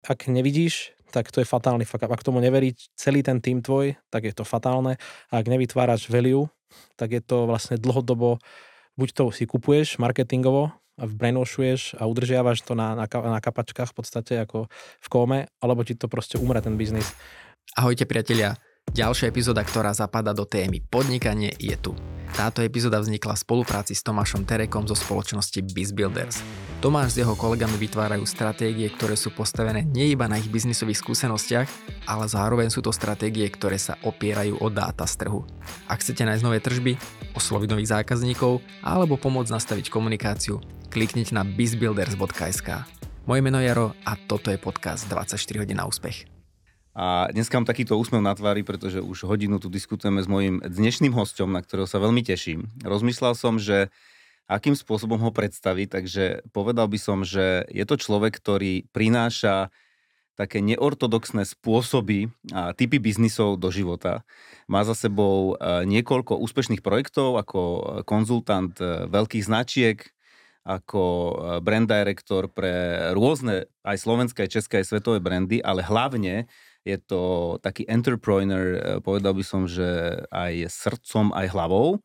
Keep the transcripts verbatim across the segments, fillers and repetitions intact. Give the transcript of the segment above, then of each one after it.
ak nevidíš, tak to je fatálny fuck up. Ak tomu neverí celý ten tým tvoj, tak je to fatálne. A ak nevytváraš value, tak je to vlastne dlhodobo, buď to si kupuješ marketingovo a brainwashuješ a udržiavaš to na, na, na kapačkách v podstate ako v kóme, alebo ti to proste umre ten biznis. Ahojte priatelia, ďalšia epizóda, ktorá zapadá do témy podnikanie je tu. Táto epizóda vznikla v spolupráci s Tomášom Terekom zo spoločnosti BizBuilders. Tomáš s jeho kolegami vytvárajú stratégie, ktoré sú postavené nie iba na ich biznisových skúsenostiach, ale zároveň sú to stratégie, ktoré sa opierajú o dáta z trhu. Ak chcete nájsť nové tržby, osloviť nových zákazníkov alebo pomôcť nastaviť komunikáciu, kliknite na bizbuilders bodka es ká. Moje meno je Jaro a toto je podcast dvadsaťštyri hodín na úspech. A dneska mám takýto úsmev na tvári, pretože už hodinu tu diskutujeme s mojím dnešným hosťom, na ktorého sa veľmi teším. Rozmýšľal som, že akým spôsobom ho predstaviť, takže povedal by som, že je to človek, ktorý prináša také neortodoxné spôsoby a typy biznisov do života. Má za sebou niekoľko úspešných projektov ako konzultant veľkých značiek, ako brand director pre rôzne aj slovenské, aj české, aj svetové brandy, ale hlavne je to taký entrepreneur, povedal by som, že aj srdcom, aj hlavou.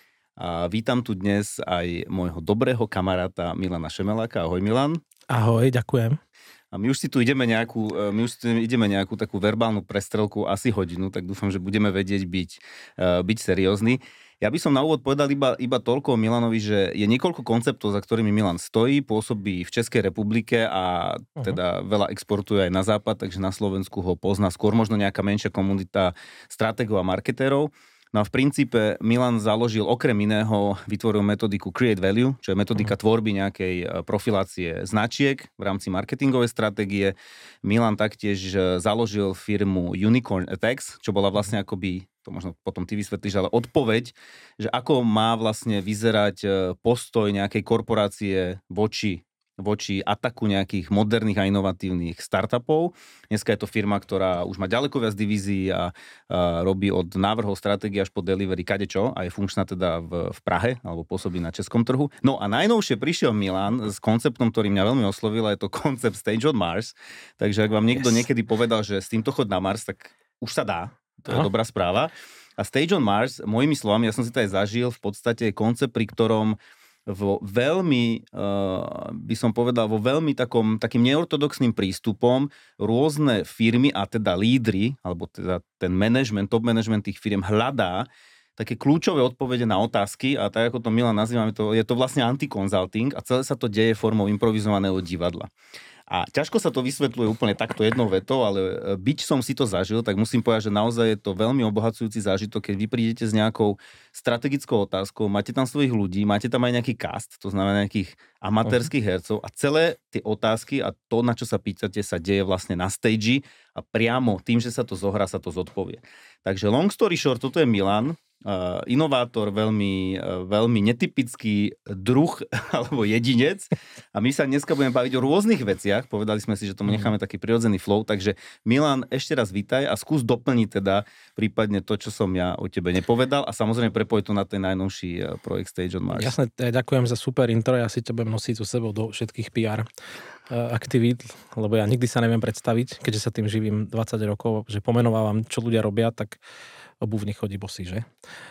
A vítam tu dnes aj môjho dobrého kamaráta Milana Šemeláka. Ahoj Milan. Ahoj, ďakujem. A my už si tu ideme nejakú, my už si tu ideme nejakú takú verbálnu prestrelku, asi hodinu, tak dúfam, že budeme vedieť byť, byť seriózni. Ja by som na úvod povedal iba, iba toľko o Milanovi, že je niekoľko konceptov, za ktorými Milan stojí, pôsobí v Českej republike a teda veľa exportuje aj na západ, takže na Slovensku ho pozná skôr možno nejaká menšia komunita stratégov a marketérov. No a v princípe Milan založil okrem iného, vytvoril metodiku Create Value, čo je metodika tvorby nejakej profilácie značiek v rámci marketingovej stratégie. Milan taktiež založil firmu Unicorn Attacks, čo bola vlastne akoby, to možno potom ty vysvetlíš, ale odpoveď, že ako má vlastne vyzerať postoj nejakej korporácie voči voči ataku nejakých moderných a inovatívnych startupov. Dneska je to firma, ktorá už má ďaleko viac divízií a, a robí od návrhov stratégie až po delivery kadečo a je funkčná teda v, v Prahe alebo pôsobí na českom trhu. No a najnovšie prišiel Milan s konceptom, ktorý mňa veľmi oslovil, a je to koncept Stage on Mars. Takže ak vám niekto yes. niekedy povedal, že s týmto chod na Mars, tak už sa dá. To je Aha. dobrá správa. A Stage on Mars, mojimi slovami, ja som si to aj zažil, v podstate je koncept, pri ktorom vo veľmi, uh, by som povedal, vo veľmi takom, takým neortodoxným prístupom rôzne firmy a teda lídri, alebo teda ten management, top management tých firm hľadá také kľúčové odpovede na otázky a tak, ako to Milan nazývame, to, je to vlastne anti-consulting a celé sa to deje formou improvizovaného divadla. A ťažko sa to vysvetľuje úplne takto jednou vetou, ale byť som si to zažil, tak musím povedať, že naozaj je to veľmi obohacujúci zážitok, keď vy prídete s nejakou strategickou otázkou, máte tam svojich ľudí, máte tam aj nejaký cast, to znamená nejakých amatérskych hercov a celé tie otázky a to, na čo sa pýtate, sa deje vlastne na stage a priamo tým, že sa to zohrá, sa to zodpovie. Takže long story short, toto je Milan, Uh, inovátor, veľmi, uh, veľmi netypický druh alebo jedinec a my sa dneska budeme baviť o rôznych veciach, povedali sme si, že tomu necháme taký prirodzený flow, takže Milan, ešte raz vítaj a skús doplniť teda prípadne to, čo som ja o tebe nepovedal a samozrejme prepoj to na ten najnovší uh, projekt Stage on Mars. Jasné, ďakujem za super intro, ja si ťa budem nosiť so sebou do všetkých pé er uh, aktivít, lebo ja nikdy sa neviem predstaviť, keďže sa tým živím dvadsať rokov, že pomenovávam, čo ľudia robia, tak obuv nechodí bosý, že?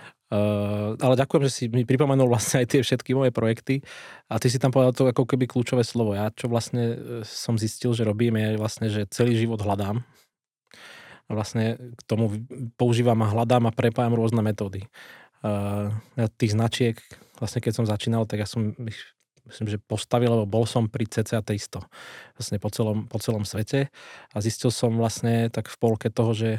Uh, ale ďakujem, že si mi pripomenul vlastne aj tie všetky moje projekty a ty si tam povedal to ako keby kľúčové slovo. Ja čo vlastne som zistil, že robím, je vlastne, že celý život hľadám. A vlastne k tomu používam a hľadám a prepájam rôzne metódy. Uh, tých značiek, vlastne keď som začínal, tak ja som ich myslím, že postavil, lebo bol som pri cca tristo vlastne po celom, po celom svete a zistil som vlastne tak v polke toho, že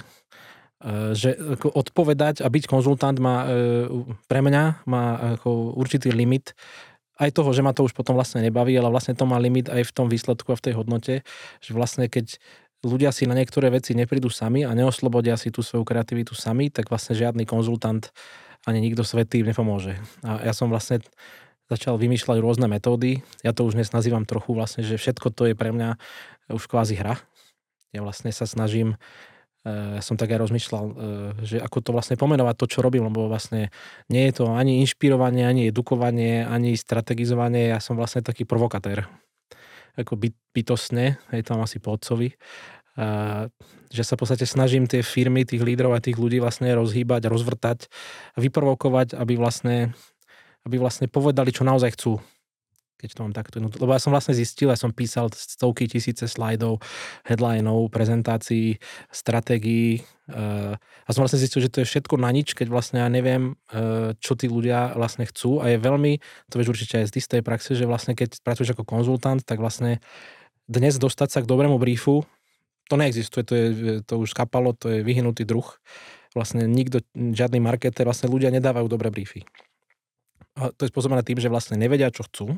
že odpovedať a byť konzultant má pre mňa má ako určitý limit aj toho, že ma to už potom vlastne nebaví, ale vlastne to má limit aj v tom výsledku a v tej hodnote, že vlastne keď ľudia si na niektoré veci neprídu sami a neoslobodia si tú svoju kreativitu sami, tak vlastne žiadny konzultant ani nikto svätý nepomôže. A ja som vlastne začal vymýšľať rôzne metódy. Ja to už dnes nazývam trochu vlastne, že všetko to je pre mňa už kvázi hra. Ja vlastne sa snažím ja som tak aj rozmýšľal, že ako to vlastne pomenovať to, čo robím, lebo vlastne nie je to ani inšpirovanie, ani edukovanie, ani strategizovanie, ja som vlastne taký provokatér. ako byt, bytostne, hej, to mám asi po otcovi, a, že sa v podstate snažím tie firmy, tých lídrov a tých ľudí vlastne rozhýbať, rozvrtať a vyprovokovať, aby vlastne, aby vlastne povedali, čo naozaj chcú. Keď to mám takto. Lebo ja som vlastne zistil, ja som písal stovky, tisíce slajdov, headlineov, prezentácií, stratégií a som vlastne zistil, že to je všetko na nič, keď vlastne ja neviem, čo tí ľudia vlastne chcú a je veľmi, to vieš určite aj z istej praxe, že vlastne keď pracuješ ako konzultant, tak vlastne dnes dostať sa k dobrému briefu, to neexistuje, to, je, to už skapalo, to je vyhnutý druh. Vlastne nikto, žiadny marketer, vlastne ľudia nedávajú dobré briefy. A to je spôsobené tým, že vlastne nevedia, čo chcú,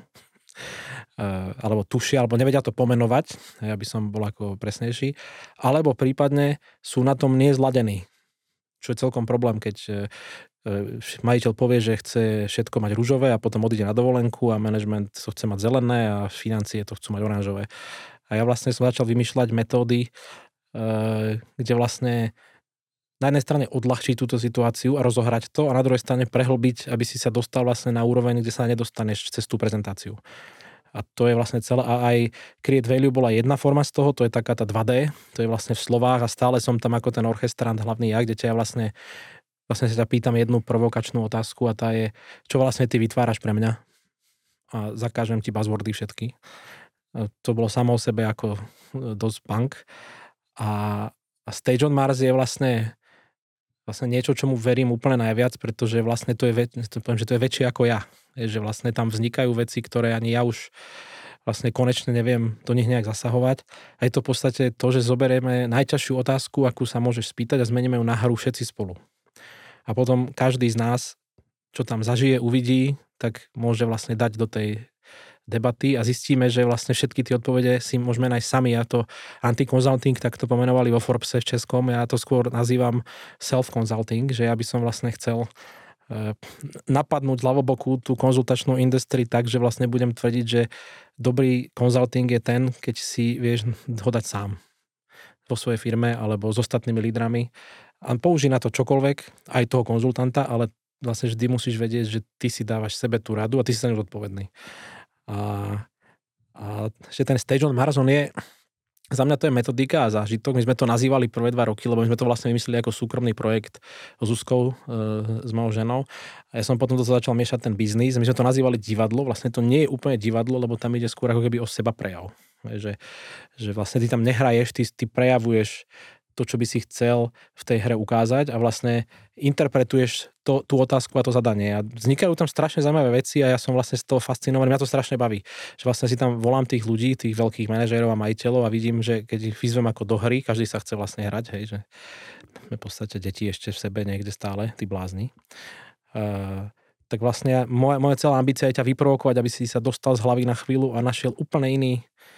alebo tušia, alebo nevedia to pomenovať, ja by som bol ako presnejší, alebo prípadne sú na tom nezladení, čo je celkom problém, keď majiteľ povie, že chce všetko mať ružové a potom odíde na dovolenku a management to chce mať zelené a financie to chcú mať oranžové. A ja vlastne som začal vymýšľať metódy, kde vlastne na jednej strane odľahčiť túto situáciu a rozohrať to a na druhej strane prehlbiť, aby si sa dostal vlastne na úroveň, kde sa nedostaneš cez tú prezentáciu. A to je vlastne celé. A aj Create Value bola jedna forma z toho, to je taká tá dva dé, to je vlastne v slovách a stále som tam ako ten orchestrant, hlavný ja, kde ťa ja vlastne, vlastne sa ťa pýtam jednu provokačnú otázku a tá je, čo vlastne ty vytváraš pre mňa? A zakážem ti buzzwordy všetky. A to bolo samo o sebe ako dosť punk. A, a Stage on Mars je vlastne vlastne niečo, čomu verím úplne najviac, pretože vlastne to je, to poviem, že to je väčšie ako ja. Je, že vlastne tam vznikajú veci, ktoré ani ja už vlastne konečne neviem do nich nejak zasahovať. A je to v podstate to, že zoberieme najťažšiu otázku, akú sa môžeš spýtať a zmeníme ju na hru všetci spolu. A potom každý z nás, čo tam zažije, uvidí, tak môže vlastne dať do tej debaty a zistíme, že vlastne všetky tie odpovede si môžeme nájsť sami. Ja to anti-consulting, tak to pomenovali vo Forbese v Českom, ja to skôr nazývam self-consulting, že ja by som vlastne chcel napadnúť ľavoboku tú konzultačnú industrii tak, že vlastne budem tvrdiť, že dobrý consulting je ten, keď si vieš ho dať sám vo svojej firme alebo s ostatnými lídrami a použij na to čokoľvek, aj toho konzultanta, ale vlastne vždy musíš vedieť, že ty si dávaš sebe tú radu a ty si sa ňu zodpovedný. A, a že ten Stage on Mars, on je, za mňa to je metodika a zážitok. My sme to nazývali prvé dva roky, lebo my sme to vlastne vymysleli ako súkromný projekt s Zuzkou, e, s mojou ženou. A ja som potom to začal miešať ten biznis. My sme to nazývali divadlo. Vlastne to nie je úplne divadlo, lebo tam ide skôr ako keby o seba prejav. Že, že vlastne ty tam nehraješ, ty, ty prejavuješ to, čo by si chcel v tej hre ukázať a vlastne interpretuješ to, tú otázku a to zadanie. A vznikajú tam strašne zaujímavé veci a ja som vlastne z toho fascinovaný. Mňa to strašne baví. Že vlastne si tam volám tých ľudí, tých veľkých manažérov a majiteľov a vidím, že keď ich vyzvem ako do hry, každý sa chce vlastne hrať, hej, že sme v podstate deti ešte v sebe niekde stále, tí blázni. Uh, tak vlastne moja, moja celá ambícia je ťa vyprovokovať, aby si sa dostal z hlavy na chvíľu a našiel úplne iný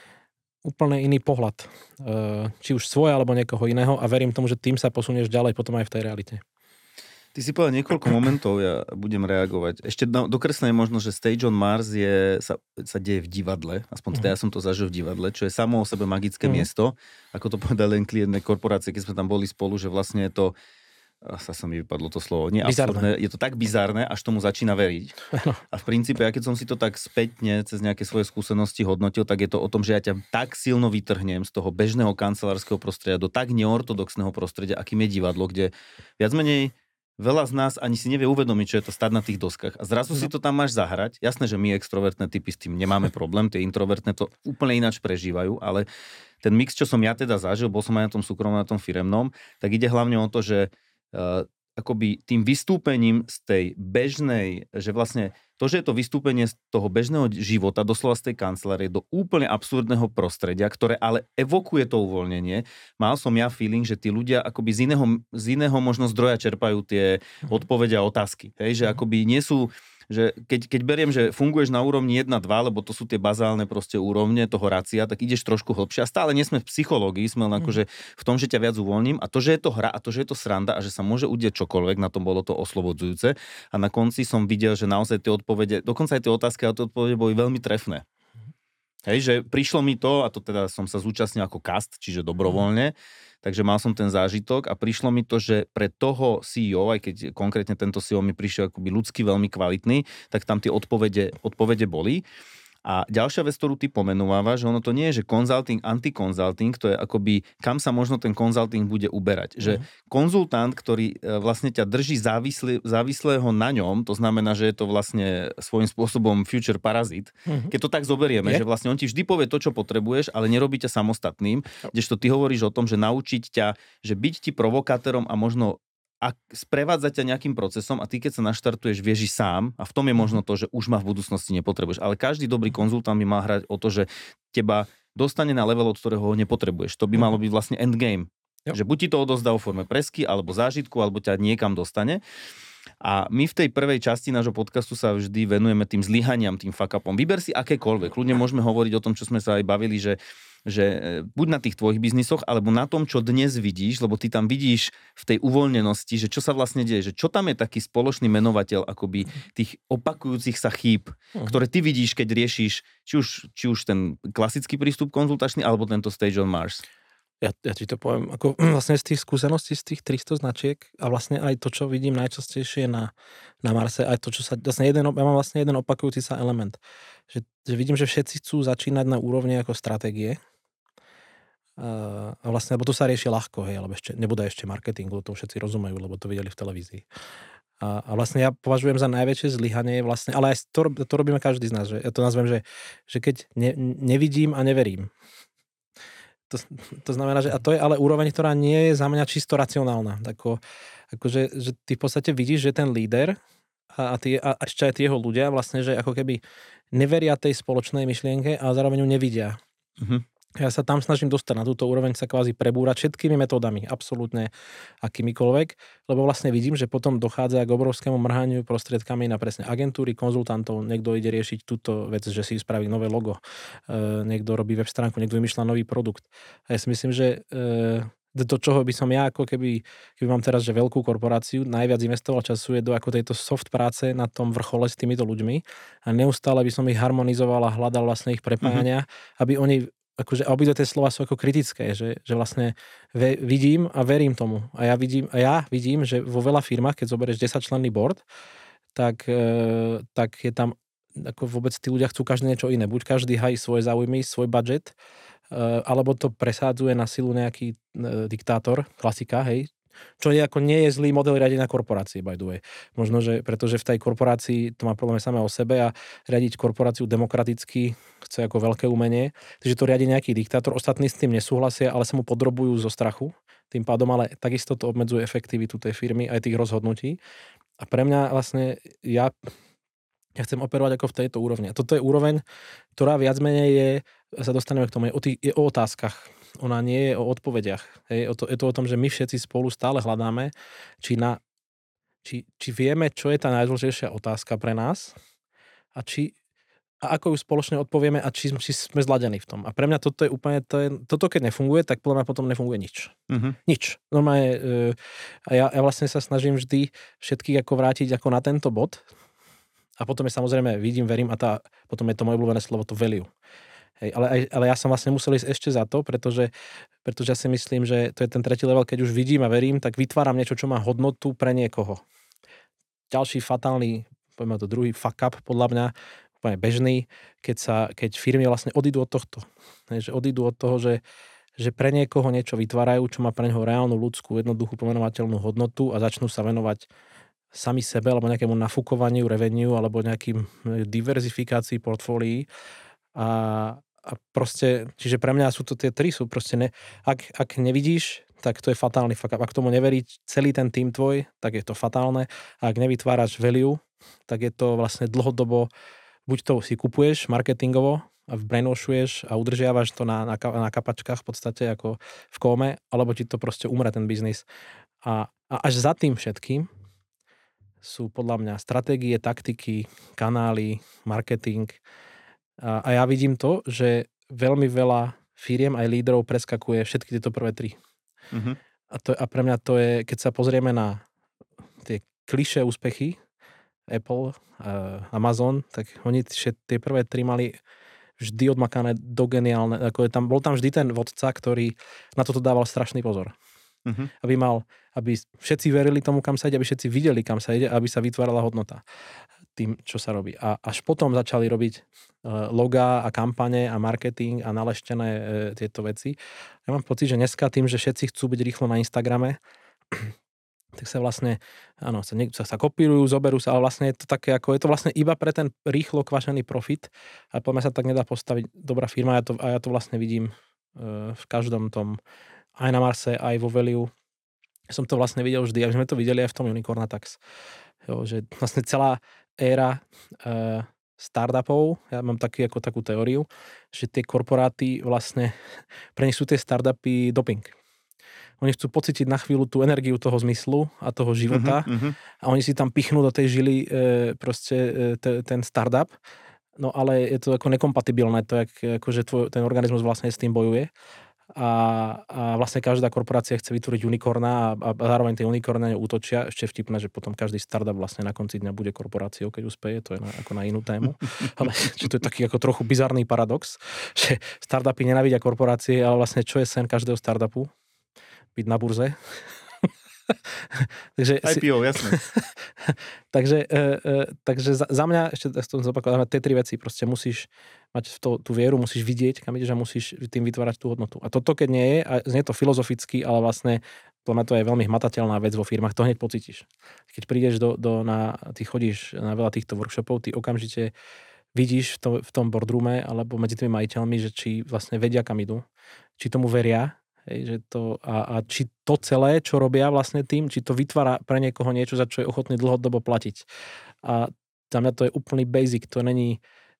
úplne iný pohľad. Či už svoj, alebo niekoho iného a verím tomu, že tým sa posunieš ďalej potom aj v tej realite. Ty si povedal niekoľko momentov, ja budem reagovať. Ešte dokreslené je možno, že Stage on Mars je, sa, sa deje v divadle, aspoň teda mm. ja som to zažil v divadle, čo je samo o sebe magické mm. miesto. Ako to povedal len klientné korporácie, keď sme tam boli spolu, že vlastne je to sa sa mi vypadlo to slovo, nie absurdné, je to tak bizárne, až tomu začína veriť. A v princípe, ja keď som si to tak spätne cez nejaké svoje skúsenosti hodnotil, tak je to o tom, že ja ťa tak silno vytrhnem z toho bežného kancelárskeho prostredia do tak neortodoxného prostredia, akým je divadlo, kde viac menej veľa z nás ani si nevie uvedomiť, čo je to stať na tých doskách. A zrazu no. si to tam máš zahrať. Jasné, že my extrovertné typy s tým nemáme problém, tie introvertné to úplne ináč prežívajú, ale ten mix, čo som ja teda zažil, bol som aj na tom súkromnom, na tom firemnom, tak ide hlavne o to, že Uh, akoby tým vystúpením z tej bežnej, že vlastne to, že je to vystúpenie z toho bežného života, doslova z tej kancelárie, do úplne absurdného prostredia, ktoré ale evokuje to uvoľnenie, mal som ja feeling, že tí ľudia akoby z iného, z iného možno zdroja čerpajú tie odpovede a otázky. Hej, že akoby nie sú že keď, keď beriem, že funguješ na úrovni jedna dva, lebo to sú tie bazálne proste úrovne toho racia, tak ideš trošku hlbšie a stále nie sme v psychológii, sme len akože v tom, že ťa viac uvoľním a to, že je to hra a to, že je to sranda a že sa môže udieť čokoľvek, na tom bolo to oslobodzujúce a na konci som videl, že naozaj tie odpovede, dokonca aj tie otázky a tie odpovede boli veľmi trefné. Hej, že prišlo mi to, a to teda som sa zúčastnil ako cast, čiže dobrovoľne, takže mal som ten zážitok a prišlo mi to, že pre toho sí í ó, aj keď konkrétne tento sí í ó mi prišiel akoby ľudsky veľmi kvalitný, tak tam tie odpovede, odpovede boli. A ďalšia vec, ktorú ty pomenúvávaš, že ono to nie je, že consulting, anti-consulting, to je akoby, kam sa možno ten consulting bude uberať. Že mm. konzultant, ktorý vlastne ťa drží závislý, závislého na ňom, to znamená, že je to vlastne svojím spôsobom future parazit. Mm. Keď to tak zoberieme, je? Že vlastne on ti vždy povie to, čo potrebuješ, ale nerobí ťa samostatným, kdežto ty hovoríš o tom, že naučiť ťa, že byť ti provokátorom a možno a sprevádzať ťa nejakým procesom a ty, keď sa naštartuješ, vieš ísť sám a v tom je možno to, že už ma v budúcnosti nepotrebuješ. Ale každý dobrý konzultant by mal hrať o to, že teba dostane na level, od ktorého ho nepotrebuješ. To by malo byť vlastne endgame. Jo. Že buď ti to odozdá vo forme presky, alebo zážitku, alebo ťa niekam dostane. A my v tej prvej časti nášho podcastu sa vždy venujeme tým zlyhaniam, tým fuck-upom. Vyber si akékoľvek. Ľudne môžeme hovoriť o tom, čo sme sa aj bavili, že že buď na tých tvojich biznisoch, alebo na tom, čo dnes vidíš, lebo ty tam vidíš v tej uvoľnenosti, že čo sa vlastne deje, že čo tam je taký spoločný menovateľ akoby tých opakujúcich sa chýb, uh-huh. ktoré ty vidíš, keď riešiš či už, či už ten klasický prístup konzultačný, alebo tento Stage on Mars. Ja, ja ti to poviem, ako vlastne z tých skúseností, z tých tristo značiek a vlastne aj to, čo vidím najčastejšie na, na Marse, aj to, čo sa, vlastne jeden, ja mám vlastne jeden opakujúci sa element, že, že vidím, že všetci chcú začínať na úrovni ako stratégie, a vlastne, lebo to sa rieši ľahko, hej, alebo ešte, nebude ešte marketing, lebo to všetci rozumejú, lebo to videli v televízii. A, a vlastne ja považujem za najväčšie zlyhanie vlastne, ale aj to, to robíme každý z nás, že ja to nazvem, že, že keď ne, nevidím a neverím. To, to znamená, že a to je ale úroveň, ktorá nie je za mňa čisto racionálna. Ako, akože, že ty v podstate vidíš, že ten líder a, a, tí, a ešte aj tí jeho ľudia vlastne, že ako keby neveria tej spoločnej myšlienke a zároveň ju nevidia. Mhm. Ja sa tam snažím dostať na túto úroveň, sa kvázi prebúrať všetkými metódami, absolútne akýmikoľvek, lebo vlastne vidím, že potom dochádza k obrovskému mrhaniu prostriedkami na presne agentúry, konzultantov, niekto ide riešiť túto vec, že si spraví nové logo, e, niekto robí web stránku, niekto vymýšľa nový produkt. A ja si myslím, že e, do čoho by som ja, ako keby, keby mám teraz, že veľkú korporáciu, najviac investoval času je do ako tejto soft práce na tom vrchole s týmito ľuďmi a neustále by som ich harmonizoval a hľadal vlastne ich prepájania, mm-hmm. aby oni akože obidve tie slova sú ako kritické, že, že vlastne ve, vidím a verím tomu. A ja vidím, a ja vidím, že vo veľa firmách, keď zoberieš desaťčlenný board, tak, e, tak je tam, ako vôbec tí ľudia chcú každý niečo iné. Buď každý hají svoje záujmy, svoj budget, e, alebo to presádzuje na silu nejaký e, diktátor, klasika, hej, čo je ako nie je zlý model riadenia korporácie, by the way. Možno, že pretože v tej korporácii to má problém samé o sebe a riadiť korporáciu demokraticky chce ako veľké umenie. Takže to riadi nejaký diktátor, ostatní s tým nesúhlasia, ale sa mu podrobujú zo strachu. Tým pádom ale takisto to obmedzuje efektivitu tej firmy aj tých rozhodnutí. A pre mňa vlastne ja, ja chcem operovať ako v tejto úrovni. A toto je úroveň, ktorá viac menej je, sa dostaneme k tomu, je o, tých, je o otázkach. Ona nie je o odpovediach. Hej, to, je to o tom, že my všetci spolu stále hľadáme, či, na, či, či vieme, čo je tá najdôležitejšia otázka pre nás a, či, a ako ju spoločne odpovieme a či, či sme zladení v tom. A pre mňa toto je úplne, to je, toto keď nefunguje, tak podľa mňa potom nefunguje nič. Uh-huh. Nič. Normálne, e, a ja, ja vlastne sa snažím vždy všetkých ako vrátiť ako na tento bod a potom je samozrejme vidím, verím a tá, potom je to moje obľúbené slovo, to value. Hej, ale, aj, ale ja som vlastne musel ísť ešte za to, pretože, pretože ja si myslím, že to je ten tretí level, keď už vidím a verím, tak vytváram niečo, čo má hodnotu pre niekoho. Ďalší fatálny, poďme to druhý fuck up, podľa mňa, úplne bežný, keď, sa, keď firmy vlastne odídu od tohto. Hej, že odídu od toho, že, že pre niekoho niečo vytvárajú, čo má pre neho reálnu ľudskú, jednoduchú pomenovateľnú hodnotu a začnú sa venovať sami sebe, alebo nejakému nafúkovaniu revenue, alebo nejakým diverzifikácii portfólií. A, a proste, čiže pre mňa sú to tie tri, sú proste, ne, ak, ak nevidíš, tak to je fatálny fuck up. Ak tomu neverí celý ten tým tvoj, tak je to fatálne. A ak nevytváraš value, tak je to vlastne dlhodobo, buď to si kupuješ marketingovo a brainwashuješ a udržiavaš to na, na, na kapačkách v podstate ako v kóme, alebo ti to proste umre ten biznis. A, a až za tým všetkým sú podľa mňa stratégie, taktiky, kanály, marketing. A, a ja vidím to, že veľmi veľa firiem aj líderov preskakuje všetky tieto prvé tri. Uh-huh. A, to, a pre mňa to je, keď sa pozrieme na tie klišé úspechy Apple, uh, Amazon, tak oni tie prvé tri mali vždy odmakané do geniálne. Ako je tam, bol tam vždy ten vodca, ktorý na toto dával strašný pozor. Uh-huh. Aby mal, aby všetci verili tomu, kam sa ide, aby všetci videli, kam sa ide, aby sa vytvárala hodnota. tým, čo sa robí. A až potom začali robiť logá a kampane a marketing a naleštené e, tieto veci. Ja mám pocit, že dneska tým, že všetci chcú byť rýchlo na Instagrame, tak sa vlastne, áno, sa, sa, sa kopírujú, zoberú sa, ale vlastne je to také, ako je to vlastne iba pre ten rýchlo kvašený profit a podľa mňa sa tak nedá postaviť dobrá firma a ja to, a ja to vlastne vidím e, v každom tom, aj na Marse, aj vo Value. Som to vlastne videl vždy, a sme to videli aj v tom Unicornatax. Jo, že vlastne celá éra e, startupov, ja mám taký, ako takú teóriu, že tie korporáty vlastne, pre nich sú tie startupy doping. Oni chcú pocítiť na chvíľu tú energiu toho zmyslu a toho života uh-huh, uh-huh. a oni si tam pichnú do tej žily e, proste e, te, ten startup, no ale je to ako nekompatibilné, to je ako, že tvoj, ten organizmus vlastne s tým bojuje. A, a vlastne každá korporácia chce vytvoriť unikorna a, a zároveň tie unikorny útočia. Ešte vtipné, že potom každý startup vlastne na konci dňa bude korporáciou, keď uspeje, to je na, ako na inú tému. Ale že to je taký ako trochu bizarný paradox, že startupy nenávidia korporácie, ale vlastne čo je sen každého startupu? Byť na burze. takže í pé ó, jasné. takže, e, e, takže za, za mňa, ešte to zopakujem, tie tri veci, proste musíš mať to, tú vieru, musíš vidieť, kam ideš a musíš tým vytvárať tú hodnotu. A toto, keď nie je, a znie to filozoficky, ale vlastne podľa mňa to je veľmi hmatateľná vec vo firmách, to hneď pocítiš. Keď prídeš do, do na, ty chodíš na veľa týchto workshopov, ty okamžite vidíš v, to, v tom boardroome alebo medzi tými majiteľmi, že či vlastne vedia, kam idú, či tomu veria. Hej, že to, a, a či to celé, čo robia vlastne tým, či to vytvára pre niekoho niečo, za čo je ochotný dlhodobo platiť. A za mňa to je úplný basic, to není,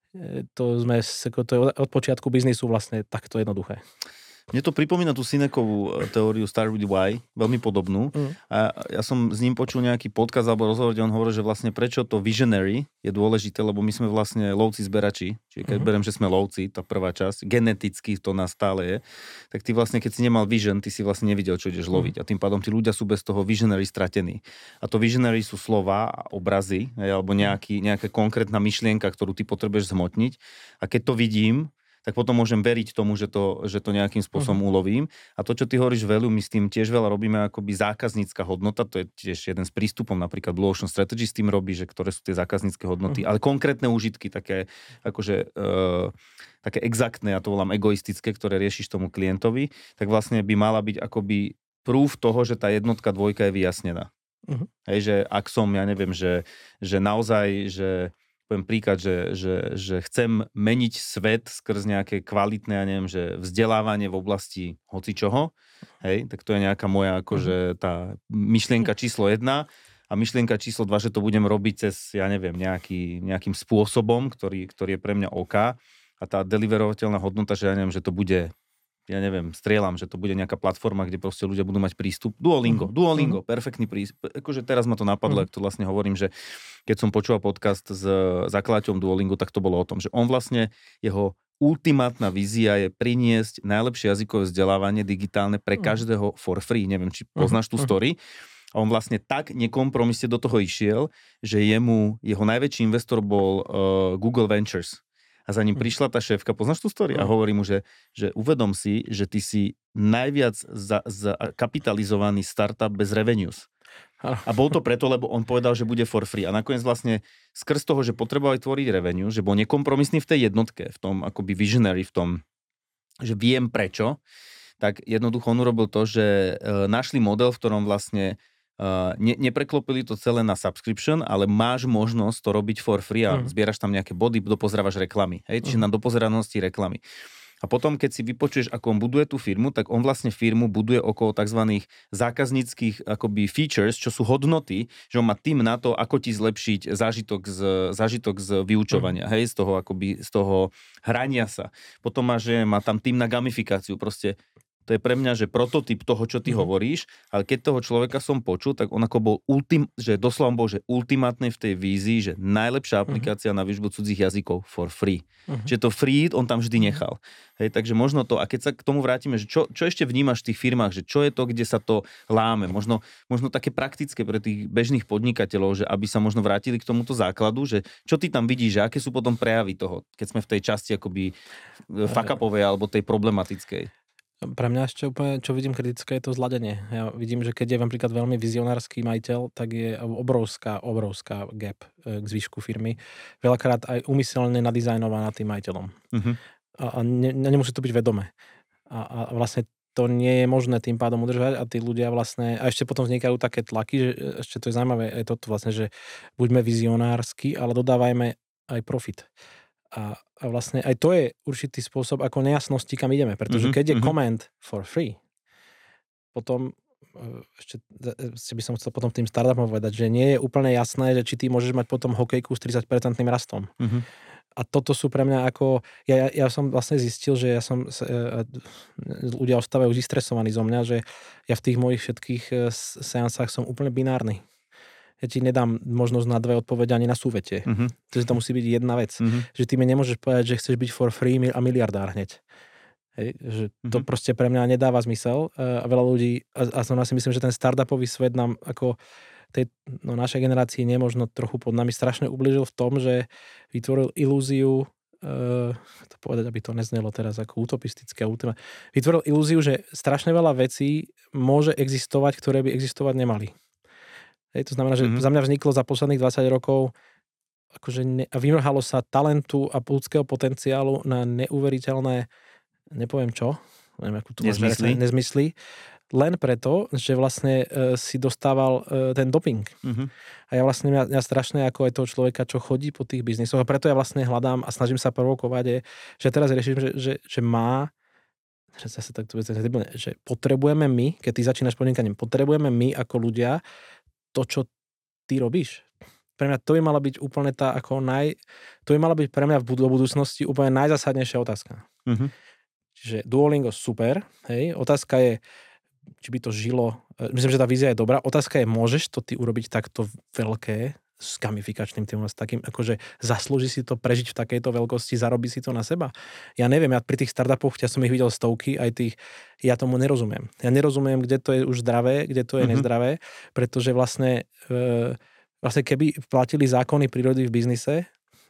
to sme, to je od počiatku biznisu vlastne takto jednoduché. Mne to pripomína tú Sinekovú teóriu Start with Why, veľmi podobnú. Mm. A ja som s ním počul nejaký podcast alebo rozhovor, kde on hovoril, že vlastne prečo to visionary je dôležité, lebo my sme vlastne lovci zberači. Čiže keď mm. beriem, že sme lovci, tá prvá časť, geneticky to nás stále je, tak ty vlastne, keď si nemal vision, ty si vlastne nevidel, čo ideš loviť. Mm. A tým pádom tí ľudia sú bez toho visionary stratení. A to visionary sú slova a obrazy, alebo nejaký, nejaká konkrétna myšlienka, ktorú ty potrebuješ zhmotniť. A keď to vidím, tak potom môžem veriť tomu, že to, že to nejakým spôsobom uh-huh. ulovím. A to, čo ty hovoríš veľu, my s tým tiež veľa robíme akoby zákaznícka hodnota, to je tiež jeden z prístupov, napríklad Blue Ocean Strategy s tým robí, že ktoré sú tie zákaznícke hodnoty, uh-huh. ale konkrétne užitky, také akože uh, také exaktné, ja to volám egoistické, ktoré riešiš tomu klientovi, tak vlastne by mala byť akoby proof toho, že tá jednotka, dvojka je vyjasnená. Uh-huh. Hej, že ak som, ja neviem, že, že naozaj, že poviem príklad, že, že, že chcem meniť svet skrz nejaké kvalitné, ja neviem, že vzdelávanie v oblasti hocičoho, hej, tak to je nejaká moja akože tá myšlienka číslo jedna a myšlienka číslo dva, že to budem robiť cez, ja neviem, nejaký, nejakým spôsobom, ktorý, ktorý je pre mňa OK a tá deliverovateľná hodnota, že ja neviem, že to bude, ja neviem, strieľam, že to bude nejaká platforma, kde proste ľudia budú mať prístup. Duolingo, uh-huh. Duolingo, uh-huh. perfektný prístup. Akože teraz ma to napadlo, uh-huh. ak to vlastne hovorím, že keď som počúval podcast s zakladateľom Duolingu, tak to bolo o tom, že on vlastne, jeho ultimátna vízia je priniesť najlepšie jazykové vzdelávanie digitálne pre každého for free. Neviem, či poznáš tú story. A on vlastne tak nekompromisne do toho išiel, že jemu, jeho najväčší investor bol uh, Google Ventures. A za ním prišla tá šéfka, poznáš tú story? A hovorí mu, že, že uvedom si, že ty si najviac za, za kapitalizovaný startup bez revenues. A bol to preto, lebo on povedal, že bude for free. A nakoniec vlastne skrz toho, že potrebovali tvoriť revenue, že bol nekompromisný v tej jednotke, v tom akoby visionary, v tom, že viem prečo, tak jednoducho on urobil to, že našli model, v ktorom vlastne Uh, ne, nepreklopili to celé na subscription, ale máš možnosť to robiť for free a uh-huh. zbieraš tam nejaké body, dopozrávaš reklamy. Hej? Čiže uh-huh. na dopozeranosti reklamy. A potom, keď si vypočuješ, ako on buduje tú firmu, tak on vlastne firmu buduje okolo tzv. Zákazníckých akoby features, čo sú hodnoty, že on má tým na to, ako ti zlepšiť zážitok z, zážitok z vyučovania, uh-huh. hej? Z toho, akoby, z toho hrania sa. Potom má, že má tam tým na gamifikáciu, proste to je pre mňa, že prototyp toho, čo ty mm. hovoríš, ale keď toho človeka som počul, tak on ako bol ultim, že doslova bol, že ultimátne v tej vízii, že najlepšia aplikácia mm. na výučbu cudzích jazykov for free. Mm. Čiže to free on tam vždy nechal. Hej, takže možno to, a keď sa k tomu vrátime, že čo, čo ešte vnímaš v tých firmách, že čo je to, kde sa to láme, možno, možno také praktické pre tých bežných podnikateľov, že aby sa možno vrátili k tomuto základu, že čo ty tam vidíš, že aké sú potom prejavy toho, keď sme v tej časti akoby fuck-upovej alebo tej problematickej. Pre mňa ešte úplne, čo vidím kritické, je to zladenie. Ja vidím, že keď je napríklad veľmi vizionársky majiteľ, tak je obrovská, obrovská gap k zvyšku firmy. Veľakrát aj úmyselne nadizajnovaná tým majiteľom. Uh-huh. A, a ne, nemusí to byť vedomé. A, a vlastne to nie je možné tým pádom udržať a tí ľudia vlastne, a ešte potom vznikajú také tlaky, že ešte to je zaujímavé, je toto vlastne, že buďme vizionársky, ale dodávajme aj profit. A, a vlastne aj to je určitý spôsob, ako nejasnosti, kam ideme. Pretože keď je command for free, potom ešte, ešte by som chcel potom tým startupom povedať, že nie je úplne jasné, že či ty môžeš mať potom hokejku s tridsať percent rastom. Uh-huh. A toto sú pre mňa ako... Ja, ja, ja som vlastne zistil, že ja som... Ľudia ostávajú zistresovaní zo mňa, že ja v tých mojich všetkých seansách som úplne binárny. Ja ti nedám možnosť na dve odpovede ani na súvete. Uh-huh. To musí byť jedna vec. Uh-huh. Že ty mi nemôžeš povedať, že chceš byť for free a miliardár hneď. Hej, že to uh-huh. proste pre mňa nedáva zmysel. A veľa ľudí, a, a som si myslím, že ten startupový svet nám ako tej no, našej generácii nemožno trochu pod nami strašne ublížil v tom, že vytvoril ilúziu, uh, to povedať, aby to neznelo teraz ako utopistické, vytvoril ilúziu, že strašne veľa vecí môže existovať, ktoré by existovať nemali. Hej, to znamená, že mm-hmm. za mňa vzniklo za posledných dvadsať rokov akože ne, a vymrhalo sa talentu a ľudského potenciálu na neuveriteľné, nepoviem čo, neviem, akú tu nezmysly. nezmysly, len preto, že vlastne e, si dostával e, ten doping. Mm-hmm. A ja vlastne mňa, mňa strašne ako aj toho človeka, čo chodí po tých biznisoch, a preto ja vlastne hľadám a snažím sa provokovať, je, že teraz riešim, že, že, že má že, zase tak, že potrebujeme my, keď ty začínaš podnikaním, potrebujeme my ako ľudia to, čo ty robíš. Pre mňa to by mala byť úplne tá ako naj... To by mala byť pre mňa v do budúcnosti úplne najzásadnejšia otázka. Uh-huh. Čiže Duolingo super, hej. Otázka je, či by to žilo... Myslím, že tá vízia je dobrá. Otázka je, môžeš to ty urobiť takto veľké s gamifikačným týmom, s takým, akože zaslúži si to prežiť v takejto veľkosti, zarobí si to na seba. Ja neviem, ja pri tých startupoch, ja som ich videl stovky, aj tých, ja tomu nerozumiem. Ja nerozumiem, kde to je už zdravé, kde to je mm-hmm. nezdravé, pretože vlastne, e, vlastne keby platili zákony prírody v biznise,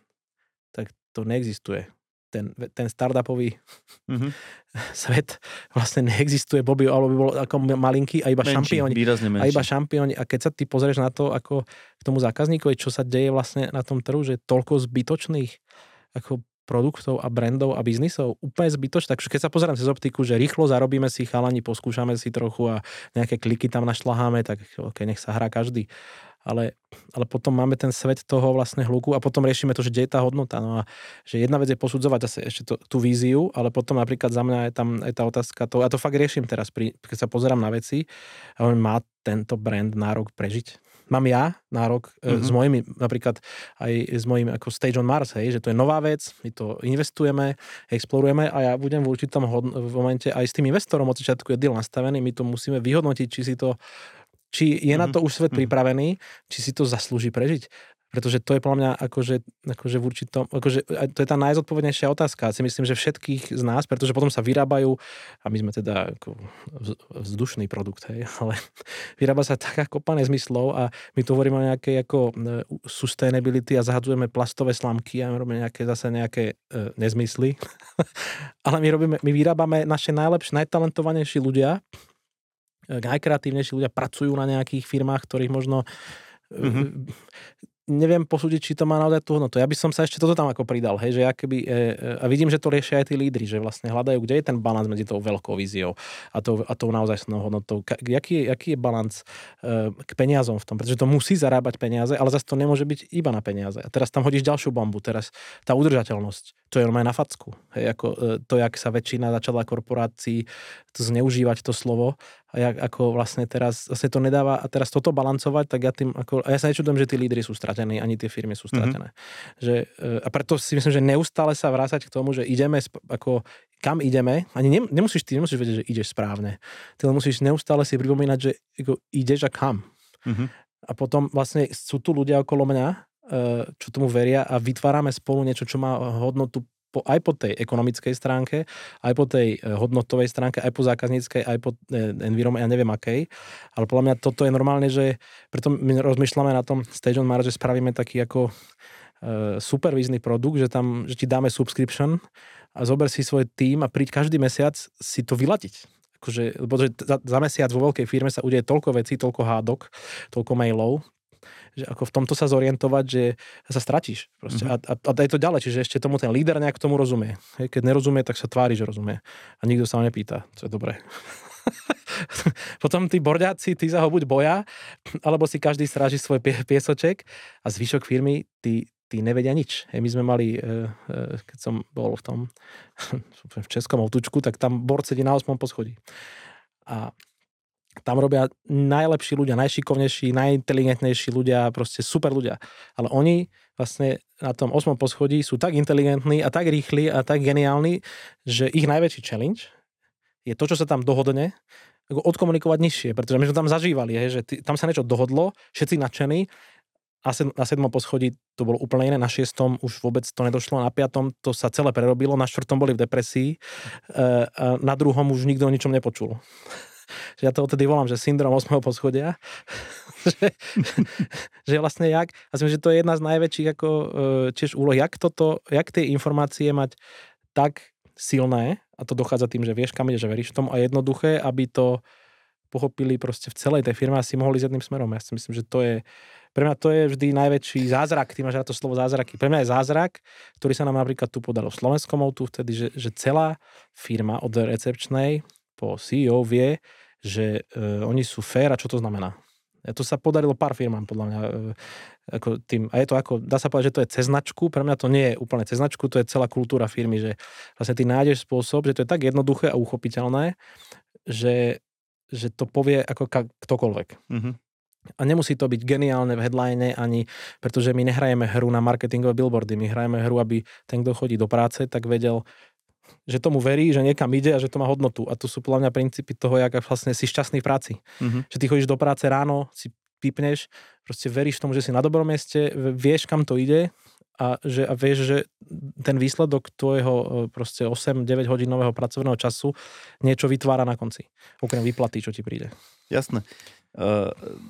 tak to neexistuje. Ten, ten startupový mm-hmm. svet vlastne neexistuje, bol by, alebo by bol ako malinký a iba menší, šampióni. A iba šampióni. A keď sa ty pozrieš na to, ako k tomu zákazníkovi, čo sa deje vlastne na tom trhu, že toľko zbytočných ako produktov a brandov a biznisov, úplne zbytočné. Takže keď sa pozerám cez optiku, že rýchlo zarobíme si chalani, poskúšame si trochu a nejaké kliky tam našľaháme, tak okay, nech sa hrá každý. Ale, ale potom máme ten svet toho vlastne hluku a potom riešime to, že kde je tá hodnota. No a že jedna vec je posudzovať zase ešte to, tú víziu, ale potom napríklad za mňa je tam aj tá otázka, to, a to fakt riešim teraz, pri, keď sa pozerám na veci a on má tento brand nárok prežiť. Mám ja nárok mm-hmm. s mojimi, napríklad aj s mojím ako Stage on Mars, hej, že to je nová vec, my to investujeme, explorujeme a ja budem v určitom hod- v momente aj s tým investorom od začiatku je deal nastavený, my to musíme vyhodnotiť, či si to či je na to už svet pripravený, či si to zaslúži prežiť. Pretože to je podľa mňa akože, akože v určitom, akože to je tá najzodpovednejšia otázka. Si myslím, že všetkých z nás, pretože potom sa vyrábajú, a my sme teda ako vzdušný produkt, hej, ale vyrába sa taká kopa nezmyslov a my tu hovoríme o nejakej ako sustainability a zahadzujeme plastové slamky a my robíme nejaké, zase nejaké e, nezmysly. Ale my robíme, my vyrábame naše najlepšie, najtalentovanejší ľudia, najkreatívnejší ľudia pracujú na nejakých firmách, ktorých možno mm-hmm. neviem posúdiť, či to má naozaj tú hodnotu. Ja by som sa ešte toto tam ako pridal, hej, že ja keby, e, a vidím, že to riešia aj tí lídri, že vlastne hľadajú, kde je ten balans medzi tou veľkou víziou a tou, a tou naozaj snou hodnotou. Ka, jaký, je, aký je balans e, k peniazom v tom, pretože to musí zarábať peniaze, ale zase to nemôže byť iba na peniaze. A teraz tam hodíš ďalšiu bombu, teraz tá udržateľnosť, to je normálne na facku. Hej, ako e, to, jak sa väčšina začala korporácií to zneužívať to slovo a jak, ako vlastne teraz zase to nedáva a teraz toto balancovať, tak ja tým ako, a ja sa nečudujem, že tí lídri sú stratení, ani tie firmy sú stratené. Mm-hmm. Že, a preto si myslím, že neustále sa vrácať k tomu, že ideme, ako, kam ideme, ani ne, nemusíš, ty nemusíš vedieť, že ideš správne. Ty len musíš neustále si pripomínať, že ako, ideš a kam. Mm-hmm. A potom vlastne sú tu ľudia okolo mňa, čo tomu veria a vytvárame spolu niečo, čo má hodnotu po, aj po tej ekonomickej stránke, aj po tej hodnotovej stránke, aj po zákazníckej, aj po environment, ja neviem akej. Ale podľa mňa toto je normálne, že preto my rozmýšľame na tom Stage on Mars, že spravíme taký ako uh, supervízny produkt, že tam, že ti dáme subscription a zober si svoj tím a príď každý mesiac si to vyladiť. Akože, lebo za, za mesiac vo veľkej firme sa udeje toľko vecí, toľko hádok, toľko mailov, že ako v tomto sa zorientovať, že sa stratíš. Proste. Mm-hmm. A, a, a je to ďalej, čiže ešte tomu ten líder nejak tomu rozumie. Hej, keď nerozumie, tak sa tvári, že rozumie. A nikto sa ho nepýta, čo je dobré. Potom tí borďáci, tí sa ho buď boja, alebo si každý stráži svoj pie, piesoček a zvyšok firmy, tí tí nevedia nič. Hej, my sme mali, keď som bol v tom v Českom Outučku, tak tam bord sedí na ôsmom poschodí. A tam robia najlepší ľudia, najšikovnejší, najinteligentnejší ľudia, proste super ľudia. Ale oni vlastne na tom ôsmom poschodí sú tak inteligentní a tak rýchli a tak geniálni, že ich najväčší challenge je to, čo sa tam dohodne, ako odkomunikovať nižšie, pretože my sme tam zažívali, hej, že t- tam sa niečo dohodlo, všetci nadšení. Na siedmom poschodí to bolo úplne iné, na šiestom už vôbec to nedošlo, na piatom to sa celé prerobilo, na štvrtom boli v depresii, a na druhom už nikto o ničom nepočul. Že ja to odtedy volám, že syndrom ôsmeho poschodia. že, že vlastne jak, a myslím, že to je jedna z najväčších ako tiež úloh, jak toto, jak tie informácie mať tak silné, a to dochádza tým, že vieš, kam ide, že veríš tomu a jednoduché, aby to pochopili proste v celej tej firme a si mohli s jedným smerom. Ja si myslím, že to je pre mňa to je vždy najväčší zázrak, ty máš rád to slovo zázraky. Pre mňa je zázrak, ktorý sa nám napríklad tu podalo v Slovenskom Outu vtedy, že, že celá firma od recepčnej po C E O vie, že e, oni sú fair a čo to znamená. A to sa podarilo pár firmám, podľa mňa. E, ako tým, a je to ako, dá sa povedať, že to je cez značku, pre mňa to nie je úplne cez značku, to je celá kultúra firmy, že vlastne ty nájdeš spôsob, že to je tak jednoduché a uchopiteľné, že, že to povie ako ka, ktokoľvek. Mm-hmm. A nemusí to byť geniálne v headline ani, pretože my nehrajeme hru na marketingové billboardy, my hrajeme hru, aby ten, kto chodí do práce, tak vedel, že tomu verí, že niekam ide a že to má hodnotu. A to sú podľa mňa princípy toho, jak vlastne si šťastný v práci. Mm-hmm. Že ty chodíš do práce ráno, si pípneš, proste veríš tomu, že si na dobrom mieste, vieš, kam to ide a, že, a vieš, že ten výsledok tvojho proste osem deväť hodinového pracovného času niečo vytvára na konci. Okrem výplaty, čo ti príde. Jasné. Uh...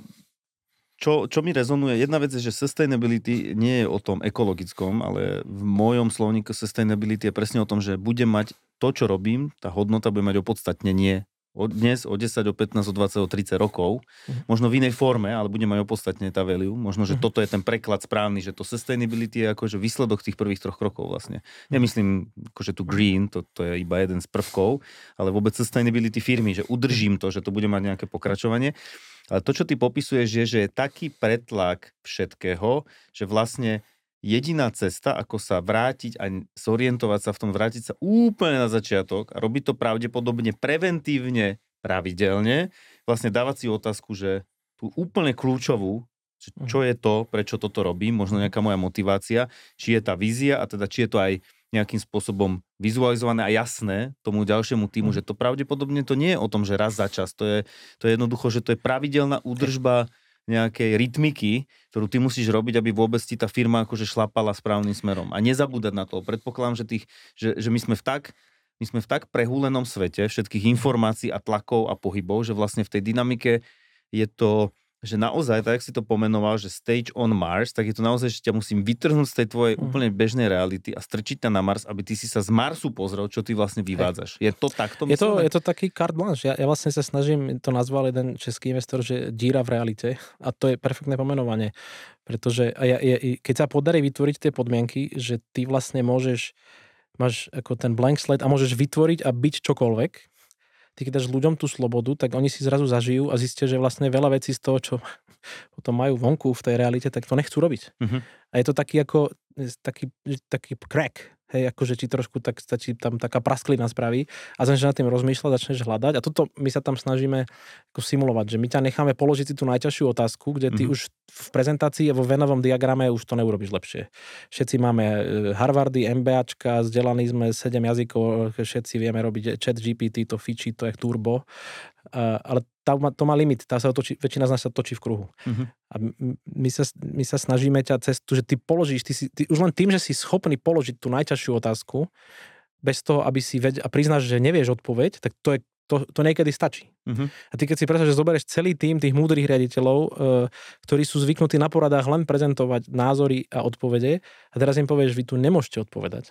Čo, čo mi rezonuje, jedna vec je, že sustainability nie je o tom ekologickom, ale v mojom slovníku sustainability je presne o tom, že budem mať to, čo robím, tá hodnota bude mať opodstatnenie od dnes, o desať, o pätnásť, o dvadsať, o tridsať rokov, uh-huh. možno v inej forme, ale bude mať opodstatnenie tá value, možno, že uh-huh. toto je ten preklad správny, že to sustainability je akože výsledok tých prvých troch krokov vlastne. Nemyslím, akože tu green, to, to je iba jeden z prvkov, ale vôbec sustainability firmy, že udržím to, že to bude mať nejaké pokračovanie. Ale to, čo ty popisuješ, je, že je taký pretlak všetkého, že vlastne jediná cesta, ako sa vrátiť a zorientovať sa v tom, vrátiť sa úplne na začiatok a robiť to pravdepodobne preventívne, pravidelne, vlastne dávať si otázku, že tú úplne kľúčovú, čo je to, prečo toto robím, možno nejaká moja motivácia, či je tá vízia a teda či je to aj nejakým spôsobom vizualizované a jasné tomu ďalšiemu týmu, že to pravdepodobne to nie je o tom, že raz za čas, to je, to je jednoducho, že to je pravidelná údržba nejakej rytmiky, ktorú ty musíš robiť, aby vôbec ti tá firma akože šlapala správnym smerom. A nezabúdať na to. Predpokladám, že, tých, že, že my sme v tak my sme v tak prehúlenom svete všetkých informácií a tlakov a pohybov, že vlastne v tej dynamike je to, že naozaj, tak jak si to pomenoval, že stage on Mars, tak je to naozaj, že ťa musím vytrhnúť z tej tvojej úplne bežnej reality a strčiť ťa na Mars, aby ty si sa z Marsu pozrel, čo ty vlastne vyvádzaš. Je to takto myslené? Je to, je to taký carte blanche. Ja, ja vlastne sa snažím, to nazval jeden český investor, že díra v realite a to je perfektné pomenovanie. Pretože ja, ja, keď sa podarí vytvoriť tie podmienky, že ty vlastne môžeš, máš ako ten blank slate a môžeš vytvoriť a byť čokoľvek, ty keď dáš ľuďom tú slobodu, tak oni si zrazu zažijú a zistia, že vlastne veľa vecí z toho, čo potom majú vonku v tej realite, tak to nechcú robiť. Uh-huh. A je to taký ako taký, taký crack, hej, akože ti trošku tak stačí tam taká prasklina spraví a začneš nad tým rozmýšľať, začneš hľadať a toto my sa tam snažíme ako simulovať, že my ťa necháme položiť si tú najťažšiu otázku, kde ty uh-huh. už v prezentácii a vo venovom diagrame už to neurobíš lepšie. Všetci máme Harvardy, MBAčka, vzdelaní sme sedem jazykov, všetci vieme robiť chat G P T, to fičí, to je turbo, uh, ale tá, to má limit, tá sa otočí, väčšina z nás sa točí v kruhu. Uh-huh. A my sa, my sa snažíme ťa cestu, že ty položíš, ty si, ty, už len tým, že si schopný položiť tú najťažšiu otázku, bez toho, aby si vedel a priznáš, že nevieš odpoveď, tak to, je, to, to niekedy stačí. Uh-huh. A ty keď si predstavíš, že zoberieš celý tým tých múdrych riaditeľov, e, ktorí sú zvyknutí na poradách len prezentovať názory a odpovede a teraz im povieš, vy tu nemôžete odpovedať.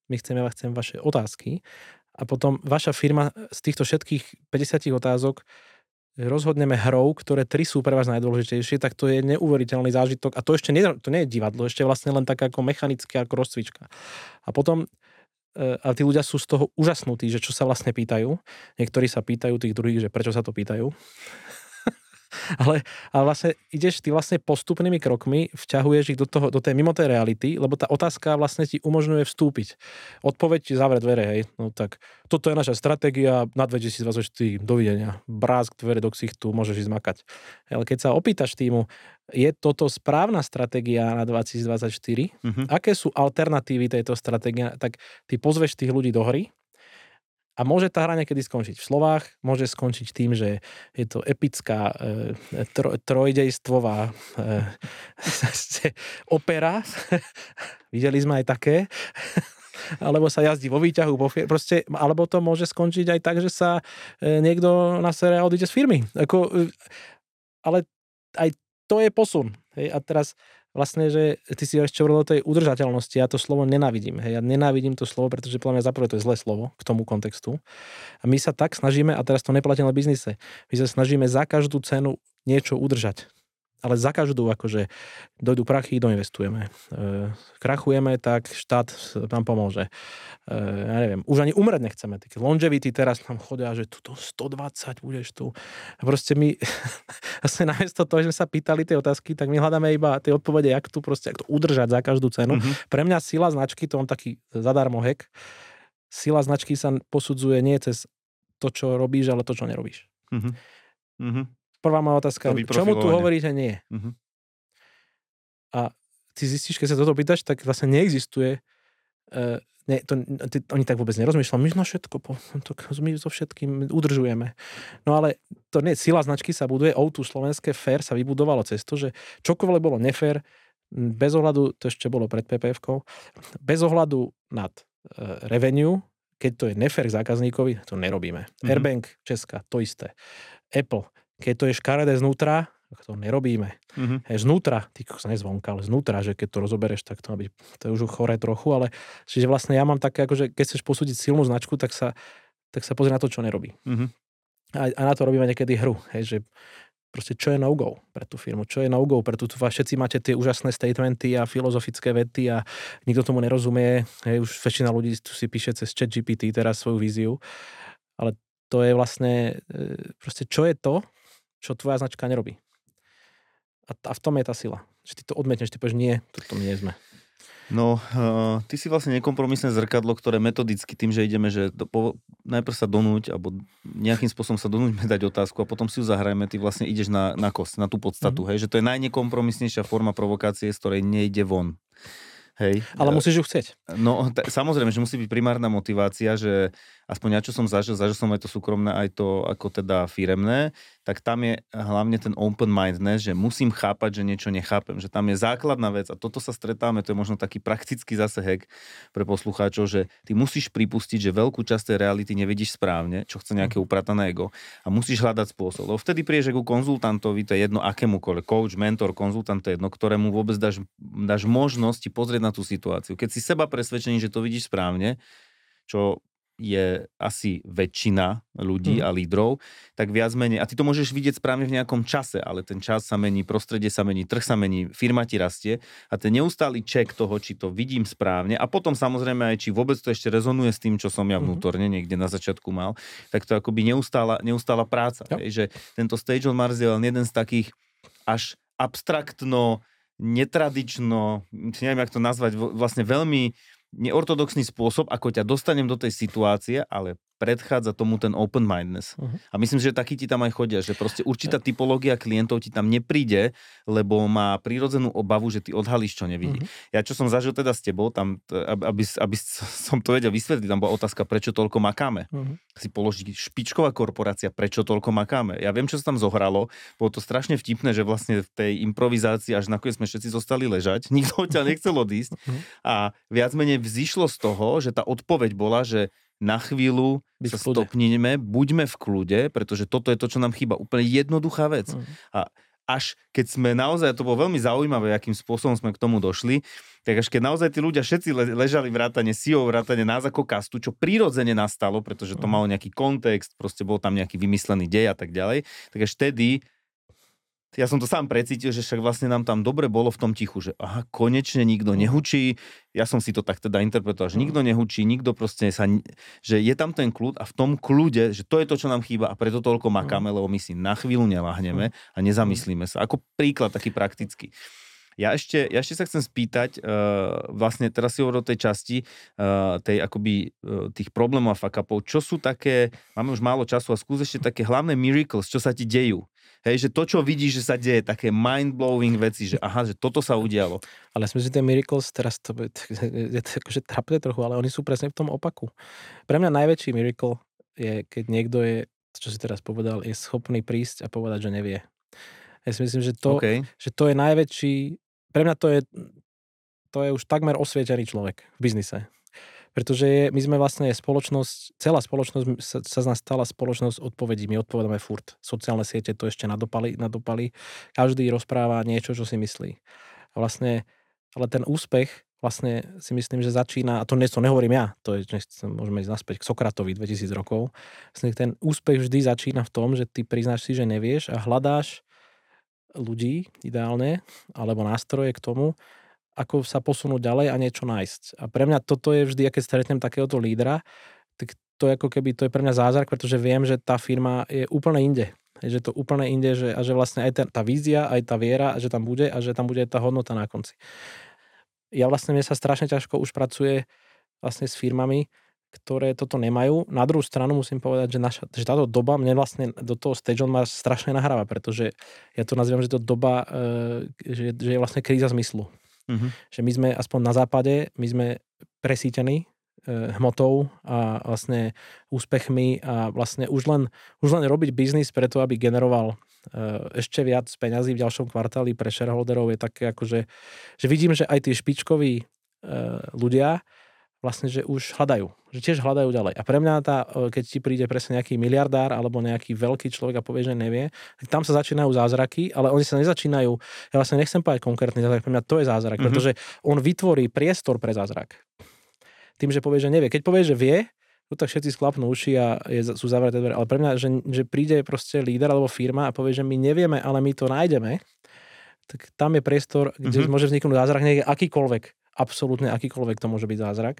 my chceme, chceme vaše otázky a potom vaša firma z týchto všetkých päťdesiat otázok rozhodneme hrou, ktoré tri sú pre vás najdôležitejšie, tak to je neuveriteľný zážitok a to ešte nie, to nie je divadlo, ešte vlastne len taká ako mechanická ako rozcvička. A potom a tí ľudia sú z toho úžasnutí, že čo sa vlastne pýtajú. Niektorí sa pýtajú tých druhých, že prečo sa to pýtajú. Ale, ale vlastne ideš ty vlastne postupnými krokmi, vťahuješ ich do, toho, do tej mimo tej reality, lebo tá otázka vlastne ti umožňuje vstúpiť. Odpoveď ti zavre dvere, hej. No tak, toto je naša stratégia na dvetisícdvadsaťštyri, dovidenia. Brásk dvere do ksichtu, môžeš ísť makať. Ale keď sa opýtaš týmu, je toto správna stratégia na dvetisícdvadsaťštyri, uh-huh. aké sú alternatívy tejto stratégie, tak ty pozveš tých ľudí do hry. A môže tá hra niekedy skončiť v slovách, môže skončiť tým, že je to epická e, tro, trojdejstvová e, opera. Videli sme aj také. Alebo sa jazdí vo výťahu. Proste, alebo to môže skončiť aj tak, že sa e, niekto nasere a odíde z firmy. Ako, e, ale aj to je posun. Hej? A teraz vlastne, že ty si ešte hovoril o tej udržateľnosti, ja to slovo nenávidím. Hej. Ja nenávidím to slovo, pretože podľa mňa zaprvé to je zlé slovo k tomu kontextu. A my sa tak snažíme, a teraz to neplatí len v biznise, my sa snažíme za každú cenu niečo udržať. Ale za každú, akože dojdú prachy, doinvestujeme. E, krachujeme, tak štát nám pomôže. E, ja neviem, už ani umrieť nechceme. Také longevity teraz nám chodia, že tuto stodvadsať budeš tu. A proste my, vlastne namiesto toho, že sme sa pýtali tie otázky, tak my hľadáme iba tie odpovede, jak tu proste, jak to udržať za každú cenu. Mm-hmm. Pre mňa sila značky, to mám taký zadarmo hack, sila značky sa posudzuje nie cez to, čo robíš, ale to, čo nerobíš. Mm-hmm. Mm-hmm. Prvá moja otázka, čomu tu hovoríte nie? Uh-huh. A ty zistíš, keď sa toto pýtaš, tak vlastne neexistuje, uh, ne, to, ty, oni tak vôbec nerozmýšľajú, my na všetko, po, to, my so všetkým udržujeme. No ale to nie, sila značky sa buduje, ó dva slovenské fér sa vybudovalo cez to, že čokoľvek bolo nefér, bez ohľadu, to ešte bolo pred pé pé efkou, bez ohľadu nad uh, revenue, keď to je nefér k zákazníkovi, to nerobíme. Uh-huh. Airbank Česka, to isté. Apple, keď to je škaredé znútra, tak to nerobíme. Uh-huh. Hej, znútra, ty sa nezvonka, ale znútra, že keď to rozobereš, tak to, aby, to je už choré trochu, ale čiže vlastne ja mám také, akože keď chceš posúdiť silnú značku, tak sa, tak sa pozri na to, čo nerobí. Uh-huh. A, a na to robíme niekedy hru, hej, že proste čo je no-go pre tú firmu, čo je no-go pre tú, všetci máte tie úžasné statementy a filozofické vety a nikto tomu nerozumie, hej, už väčšina ľudí tu si píše cez chat gé pé té teraz svoju víziu, ale to je vlastne, proste čo je to, čo tvoja značka nerobí. A, a v tom je tá sila. Že ty to odmietneš, ty povieš, nie, toto my nie sme. No, uh, ty si vlastne nekompromisné zrkadlo, ktoré metodicky tým, že ideme, že do, po, najprv sa donúť, alebo nejakým spôsobom sa donúťme dať otázku a potom si ju zahrajeme, ty vlastne ideš na, na kost, na tú podstatu, mm-hmm. hej, že to je najnekompromisnejšia forma provokácie, z ktorej nejde von. Hej. Ale musíš ju chcieť. No, t- samozrejme, že musí byť primárna motivácia, že aspoň ja, čo som zažil, zažil som aj to súkromné, aj to ako teda firemné, tak tam je hlavne ten open-mindedness, že musím chápať, že niečo nechápem, že tam je základná vec a toto sa stretáme, to je možno taký praktický zase hack pre poslucháčov, že ty musíš pripustiť, že veľkú časť tej reality nevidíš správne, čo chce nejaké upratané ego a musíš hľadať spôsob. Lebo vtedy prídeš ku konzultantovi, to je jedno akémukoľvek, coach, mentor, konzultant, to je jedno, ktorému vôbec dáš, dáš možnosť pozrieť na tú situáciu. Keď si seba presvedčený, že to vidíš správne, čo je asi väčšina ľudí hmm. a lídrov, tak viac menej, a ty to môžeš vidieť správne v nejakom čase, ale ten čas sa mení, prostredie sa mení, trh sa mení, firma ti rastie a ten neustály check toho, či to vidím správne a potom samozrejme aj, či vôbec to ešte rezonuje s tým, čo som ja vnútorne niekde na začiatku mal, tak to je akoby neustála, neustála práca. Ja. Že tento Stage on Mars je len jeden z takých až abstraktno, netradično, neviem, jak to nazvať, vlastne veľmi neortodoxný spôsob, ako ťa dostanem do tej situácie, ale predchádza tomu ten open-mindedness. Uh-huh. A myslím, že takí ti tam aj chodia, že proste určitá typológia klientov ti tam nepríde, lebo má prírodzenú obavu, že ty odhalíš, čo nevidí. Uh-huh. Ja, čo som zažil teda s tebou, tam, aby, aby som to vedel vysvetliť, tam bola otázka, prečo toľko makáme. Uh-huh. Si položí špičková korporácia, prečo toľko makáme. Ja viem, čo sa tam zohralo, bolo to strašne vtipné, že vlastne v tej improvizácii až nakoniec sme všetci zostali ležať, nikto ťa nechcel odísť uh-huh. a viac menej vzýšlo z toho, že tá odpoveď bola, že na chvíľu byť sa stopníme, buďme v kľude, pretože toto je to, čo nám chýba. Úplne jednoduchá vec. Mm. A, až keď sme naozaj, to bolo veľmi zaujímavé, akým spôsobom sme k tomu došli, tak až keď naozaj tí ľudia všetci le- ležali vrátane sí í ó, vrátane nás ako kastu, čo prirodzene nastalo, pretože to malo nejaký kontext, proste bol tam nejaký vymyslený dej a tak ďalej, tak až vtedy ja som to sám precítil, že však vlastne nám tam dobre bolo v tom tichu, že aha, konečne nikto nehučí, ja som si to tak teda interpretoval, že nikto nehučí, nikto proste sa, že je tam ten kľud a v tom kľude, že to je to, čo nám chýba a preto toľko makáme, lebo my si na chvíľu neláhneme a nezamyslíme sa. Ako príklad taký praktický. Ja ešte, ja ešte sa chcem spýtať, uh, vlastne teraz si hovoril o tej časti, uh, tej akoby uh, tých problémov a fuck-upov, čo sú také, máme už málo času a skús ešte také hlavné miracles, čo sa ti dejú. Hej, že to, čo vidíš, že sa deje, také mind-blowing veci, že aha, že toto sa udialo. Ale ja si myslím, že tie miracles, teraz to je to akože trapné trochu, ale oni sú presne v tom opaku. Pre mňa najväčší miracle je, keď niekto je, čo si teraz povedal, je schopný prísť a povedať, že nevie. Ja si myslím, že to, Okay. že to je najväčší, pre mňa to je, to je už takmer osvietený človek v biznise. Pretože je, my sme vlastne spoločnosť, celá spoločnosť sa, sa z nás stala spoločnosť odpovedí. My odpovedáme furt. Sociálne siete to ešte nadopali, nadopali. Každý rozpráva niečo, čo si myslí. A vlastne, ale ten úspech vlastne si myslím, že začína, a to, nie, to nehovorím ja, to je, môžeme ísť naspäť k Sokratovi dvetisíc rokov. Vlastne ten úspech vždy začína v tom, že ty priznáš si, že nevieš a hľadáš ľudí ideálne, alebo nástroje k tomu, ako sa posunúť ďalej a niečo nájsť. A pre mňa toto je vždy, keď stretnem takéhoto lídra, tak to je ako keby, to je pre mňa zázrak, pretože viem, že tá firma je úplne inde. Že to úplne inde, že, a že vlastne aj tá, tá vízia, aj tá viera, že tam bude a že tam bude tá hodnota na konci. Ja vlastne, mne sa strašne ťažko už pracuje vlastne s firmami, ktoré toto nemajú. Na druhú stranu musím povedať, že, naša, že táto doba mne vlastne do toho stage on ma strašne nahráva, pretože ja to nazývam, že to doba, že, že je vlastne kríza zmyslu. Uh-huh. Že my sme, aspoň na západe, my sme presítení e, hmotou a vlastne úspechmi a vlastne už len, už len robiť biznis preto, aby generoval e, ešte viac peňazí v ďalšom kvartáli pre shareholderov je také akože, že vidím, že aj tí špičkoví e, ľudia vlastne, že už hľadajú, že tiež hľadajú ďalej. A pre mňa tá, keď ti príde presne nejaký miliardár alebo nejaký veľký človek a povie, že nevie, tak tam sa začínajú zázraky, ale oni sa nezačínajú, ja vlastne nechcem povedať konkrétny zázrak, pre mňa to je zázrak, mm-hmm. pretože on vytvorí priestor pre zázrak. Tým, že povie, že nevie. Keď povie, že vie, no tak všetci sklapnú uši a je, sú zavreté dvere. Ale pre mňa, že, že príde proste líder alebo firma a povie, že my nevieme, ale my to nájdeme, tak tam je priestor, kde mm-hmm. môže vzniknúť zázrak, nie akýkoľvek. Absolútne akýkoľvek to môže byť zázrak.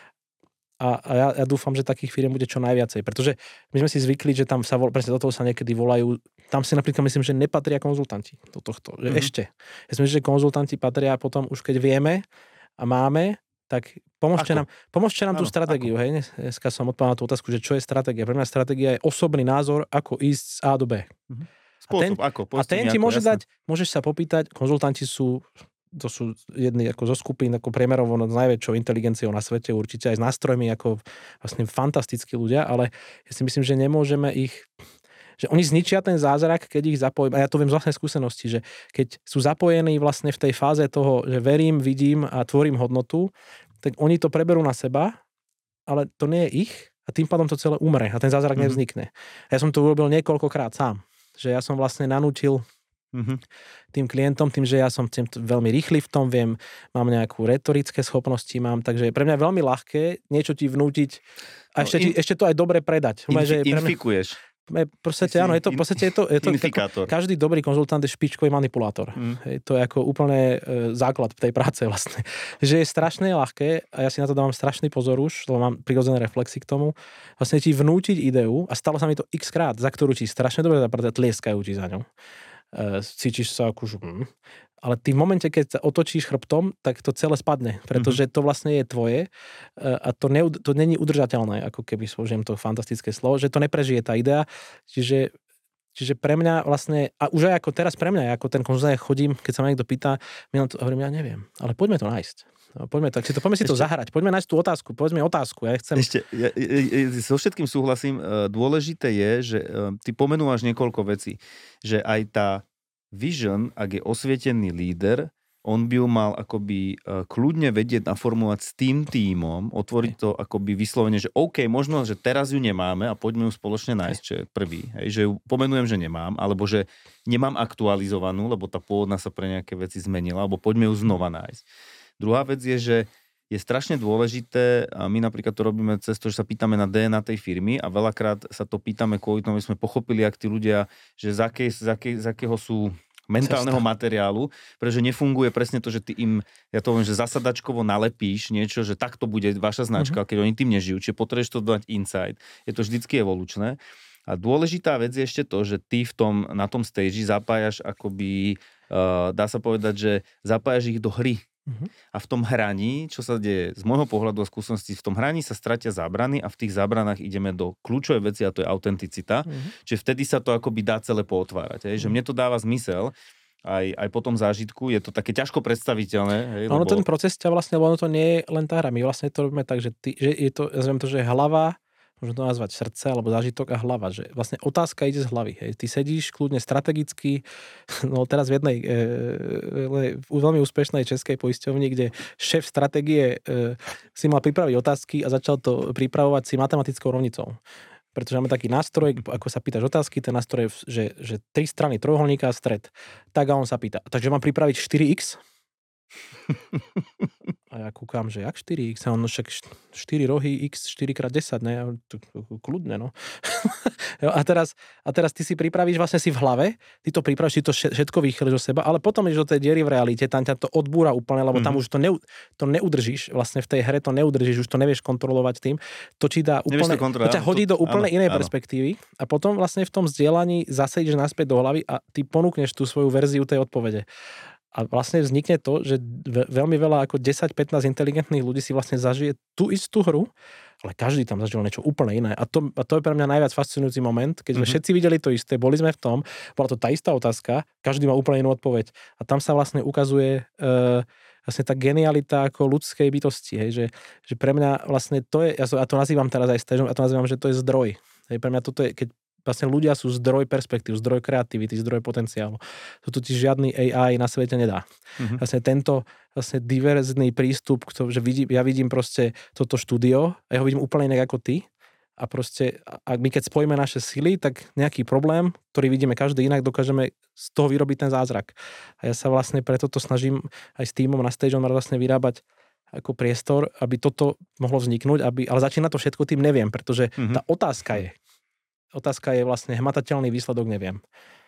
A, a ja, ja dúfam, že takých firiem bude čo najviacej, pretože my sme si zvykli, že tam sa, presne do toho sa niekedy volajú, tam si napríklad myslím, že nepatria konzultanti do tohto, že mm-hmm. ešte. Ja si myslím, že konzultanti patria potom už keď vieme a máme, tak pomôžte ako? nám, pomôžte nám ano, tú stratégiu, ako? Hej, dneska som odpovedal na tú otázku, že čo je stratégia. Pre mňa stratégia je osobný názor, ako ísť z A do B. Mm-hmm. Spôsob, a ten, ako? A ten ti môže jasné. dať, môžeš sa popýtať, konzultanti sú to sú jedni ako zo skupín ako priemerovo s najväčšou inteligenciou na svete, určite aj s nástrojmi ako vlastne fantastickí ľudia, ale ja si myslím, že nemôžeme ich, že oni zničia ten zázrak, keď ich zapojíme, a ja to viem z vlastnej skúsenosti, že keď sú zapojení vlastne v tej fáze toho, že verím, vidím a tvorím hodnotu, tak oni to preberú na seba, ale to nie je ich a tým pádom to celé umre a ten zázrak mm-hmm. nevznikne. Ja som to urobil niekoľkokrát sám, že ja som vlastne nanútil Mm-hmm. tým klientom, tým, že ja som tým veľmi rýchly v tom, viem, mám nejakú retorické schopnosti, mám, takže pre mňa je veľmi ľahké niečo ti vnútiť a ešte, no, in, ti, ešte to aj dobre predať. Infi, že infikuješ. V podstate, áno, je to, v podstate je to, je to ako, každý dobrý konzultant je špičkový manipulátor. Mm. Hej, to je ako úplne e, základ tej práce vlastne. Že je strašne ľahké a ja si na to dávam strašný pozor už, lebo mám prirodzené reflexy k tomu, vlastne ti vnútiť ideu a stalo sa mi to x krát, za ktorú ti strašne dobre zapadá, tlieskajú ti za ňou. Uh, cítiš sa ako, hm. ale ty v momente, keď sa otočíš chrbtom, tak to celé spadne, pretože to vlastne je tvoje uh, a to, neud- to není udržateľné, ako keby použijem to fantastické slovo, že to neprežije tá idea, čiže, čiže pre mňa vlastne, a už aj ako teraz pre mňa, ako ten konzultant chodím, keď sa ma niekto pýta, my to hovorím, ja neviem, ale poďme to nájsť. No, poďme, tak si to, poďme si to zahrať, poďme nájsť tú otázku, povedz mi otázku, ja chcem... Ešte, ja, ja, ja, so všetkým súhlasím, dôležité je, že ty pomenúvaš niekoľko vecí, že aj tá vision, ak je osvietený líder, on by ju mal akoby kľudne vedieť naformulovať s tým tímom, otvoriť to akoby vyslovene, že OK, možno, že teraz ju nemáme a poďme ju spoločne nájsť, čo je prvý. Hej, že ju pomenujem, že nemám, alebo že nemám aktualizovanú, lebo tá pôvodná sa pre nejaké veci zmenila, alebo poďme ju znova nájsť. Druhá vec je, že je strašne dôležité, a my napríklad to robíme cez to, že sa pýtame na dé en á tej firmy a veľakrát sa to pýtame kvôli tomu, aby sme pochopili, ak tí ľudia, že z, akej, z, akej, z akého sú mentálneho Cesta. materiálu, pretože nefunguje presne to, že ty im, ja to poviem, že zasadačkovo nalepíš niečo, že takto bude vaša značka, mm-hmm. keď oni tým nežijú, čiže potrebuješ to dať insight. Je to vždycky evolučné. A dôležitá vec je ešte to, že ty v tom, na tom stage zapájaš akoby, uh, dá sa povedať, že zapájaš ich do hry. Uh-huh. A v tom hraní, čo sa deje z môjho pohľadu a skúsenosti, v tom hraní sa stratia zábrany a v tých zábranách ideme do kľúčovej veci a to je autenticita. Uh-huh. Čiže vtedy sa to akoby dá celé pootvárať. Hej? Uh-huh. Že mne to dáva zmysel. Aj, aj po tom zážitku je to také ťažko predstaviteľné. Hej, ono lebo... ten proces ťa vlastne, lebo ono to nie je len tá hra. My vlastne to robíme tak, že, ty, že je to, ja to, že hlava, môžem to nazvať srdce, alebo zážitok a hlava, že vlastne otázka ide z hlavy. Hej. Ty sedíš kľudne strategicky, no teraz v jednej e, e, veľmi úspešnej českej poisťovni, kde šéf stratégie e, si mal pripraviť otázky a začal to pripravovať si matematickou rovnicou. Pretože máme taký nástroj, ako sa pýtaš otázky, ten nástroj je, že, že tri strany trojuholníka a stred. Tak a on sa pýta, takže mám pripraviť štyri x? A ja kúkam, že jak štyri x? A on však štyri rohy x štyri krát desať, ne? Kľudne, no. a, teraz, a teraz ty si pripravíš, vlastne si v hlave, ty to pripravíš, ty to všetko vychýliš do seba, ale potom ideš do tej diery v realite, tam ťa to odbúra úplne, lebo tam mm-hmm. už to, ne, to neudržíš, vlastne v tej hre to neudržíš, už to nevieš kontrolovať tým, to ti dá úplne, to, to ťa hodí do úplne áno, inej áno. perspektívy a potom vlastne v tom vzdielaní zase ideš naspäť do hlavy a ty ponúkneš tú svoju verziu tej odpovede. A vlastne vznikne to, že veľmi veľa ako desať pätnásť inteligentných ľudí si vlastne zažije tú istú hru, ale každý tam zažil niečo úplne iné. A to, a to je pre mňa najviac fascinujúci moment, keď sme mm-hmm. všetci videli to isté, boli sme v tom, bola to tá istá otázka, každý má úplne inú odpoveď. A tam sa vlastne ukazuje e, vlastne tá genialita ako ľudskej bytosti. Hej, že, že pre mňa vlastne to je, ja to, ja to nazývam teraz aj stageom, ja to nazývam, že to je zdroj. Hej, pre mňa toto je, keď vlastne ľudia sú zdroj perspektív, zdroj kreativity, zdroj potenciálu. To totiž žiadny á í na svete nedá. Mm-hmm. Vlastne tento vlastne diverzný prístup, že vidím, ja vidím proste toto štúdio a ja ho vidím úplne inak ako ty a proste, ak my keď spojíme naše sily, tak nejaký problém, ktorý vidíme každý inak, dokážeme z toho vyrobiť ten zázrak. A ja sa vlastne preto to snažím aj s týmom na Stage On vlastne vyrábať ako priestor, aby toto mohlo vzniknúť, aby, ale začína to všetko tým neviem, pretože mm-hmm. tá otázka je, Otázka je vlastne hmatateľný výsledok, neviem.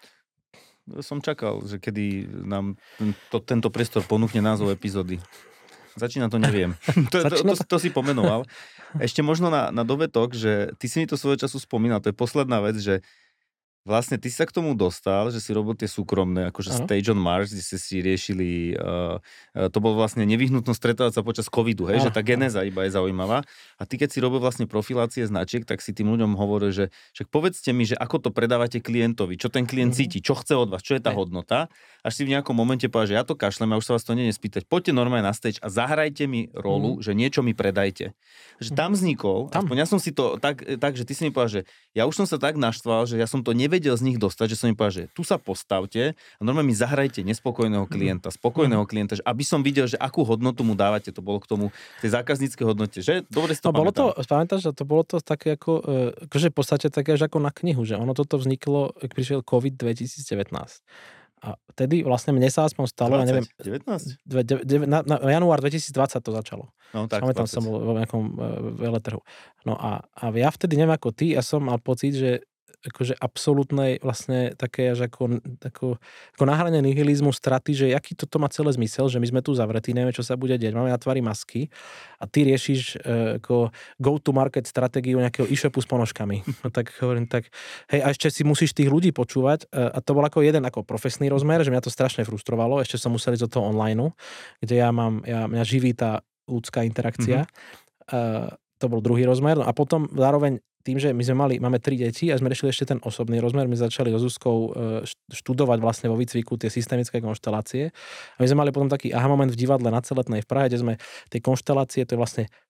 Som čakal, že kedy nám to, tento priestor ponúkne názov epizódy. Začína to, neviem. to, to, to, to, to si pomenoval. Ešte možno na, na dovetok, že ty si mi to svojho času spomínal, to je posledná vec, že vlastne ty sa k tomu dostal, že si robil tie súkromné, akože ano. Stage on Mars, kde ste si riešili, uh, uh, to bolo vlastne nevyhnutnosť stretávať sa počas covidu, hej, ano. Že tá genéza iba je zaujímavá. A ty keď si robil vlastne profilácie značiek, tak si tým ľuďom hovoril, že však povedzte mi, že ako to predávate klientovi, čo ten klient mm-hmm. cíti, čo chce od vás, čo je tá hodnota. Až si v nejakom momente povedal, že ja to kašlem a už sa vás to neviem spýtať. Poďte normálne na stage a zahrajte mi rolu, mm-hmm. že niečo mi predajte. Že tam vznikol, tam. Aspoň ja som si to tak, tak, že ty si mi povedal, že ja už som sa tak naštval, že ja som to nevedel z nich dostať, že som im povedal, že tu sa postavte a normálne mi zahrajte nespokojného klienta, spokojného klienta, že aby som videl, že akú hodnotu mu dávate. To bolo k tomu, tej zákazníckej hodnote, že? Dobre si to no, pamätám. Bolo to, pamätáš, že to bolo to také ako, akože v podstate také až ako na knihu, že ono toto vzniklo, keď prišiel COVID dvetisícdevätnásť. A vtedy vlastne mne sa aspoň stalo, dvadsať, ja neviem, devätnásť? Dve, de, de, na, na január dvetisícdvadsať to začalo. No tak, pamätám, som bol v nejakom uh, veletrhu. No a, a ja vtedy neviem ako ty, ja som mal pocit, že akože absolútnej vlastne také až ako, ako, ako nahranie nihilizmu, straty, že aký toto má celé zmysel, že my sme tu zavretí, nevieme, čo sa bude deť, máme na tvári masky a ty riešiš uh, ako go-to-market stratégiu nejakého e-shopu s ponožkami. No tak hovorím tak, hej, a ešte si musíš tých ľudí počúvať uh, a to bol ako jeden ako profesný rozmer, že mňa to strašne frustrovalo, ešte som musel ísť do toho online, kde ja mám, ja, mňa živí tá ľudská interakcia. Mm-hmm. Uh, to bol druhý rozmer. No a potom zároveň tým, že my sme mali, máme tri deti a sme riešili ešte ten osobný rozmer, my začali so Zuzkou študovať vlastne vo výcviku tie systemické konštelácie. A my sme mali potom taký aha moment v divadle na Celetnej v Prahe, kde sme tie konštelácie, to je vlastne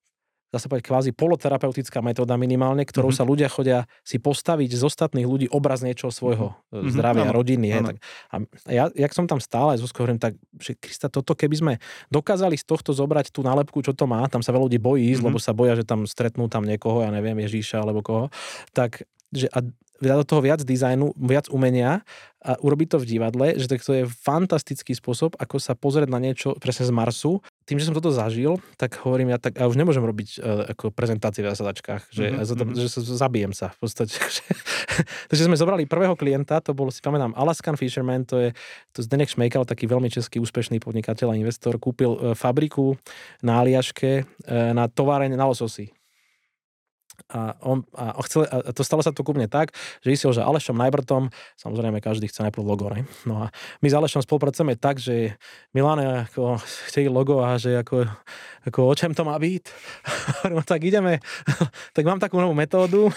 dá sa povedať, kvázi poloterapeutická metóda minimálne, ktorou mm-hmm. sa ľudia chodia si postaviť z ostatných ľudí obraz niečoho svojho mm-hmm. zdravia, ano, rodiny. Hej, ano. tak, a ja, jak som tam stále, Zuzko, hovorím, tak, že Krista, toto keby sme dokázali z tohto zobrať tú nálepku, čo to má, tam sa veľa ľudí bojí ísť, mm-hmm. lebo sa boja, že tam stretnú tam niekoho, ja neviem, Ježíša alebo koho, tak, že a dá do toho viac dizajnu, viac umenia a urobiť to v divadle, že to je fantastický spôsob, ako sa pozrieť na niečo presne z Marsu. Tým, že som toto zažil, tak hovorím, ja tak, ja už nemôžem robiť uh, ako prezentácie v zasadačkách, že, mm-hmm. že sa zabijem sa v podstate. Takže sme zobrali prvého klienta, to bol, si pamätám, Alaskan Fisherman, to je to Zdeněk Šmejkal, taký veľmi český úspešný podnikateľ a investor, kúpil uh, fabriku na Aliaške uh, na továreň na lososy. A, on, a, chcel, a to stalo sa to ku mne tak, že išiel, že Alešom Najbrtom, samozrejme každý chce najprv logo, ne? No a my s Alešom spolupracujeme tak, že Milane ako chce logo a že ako, ako o čem to má byť? No tak ideme, tak mám takú novú metódu.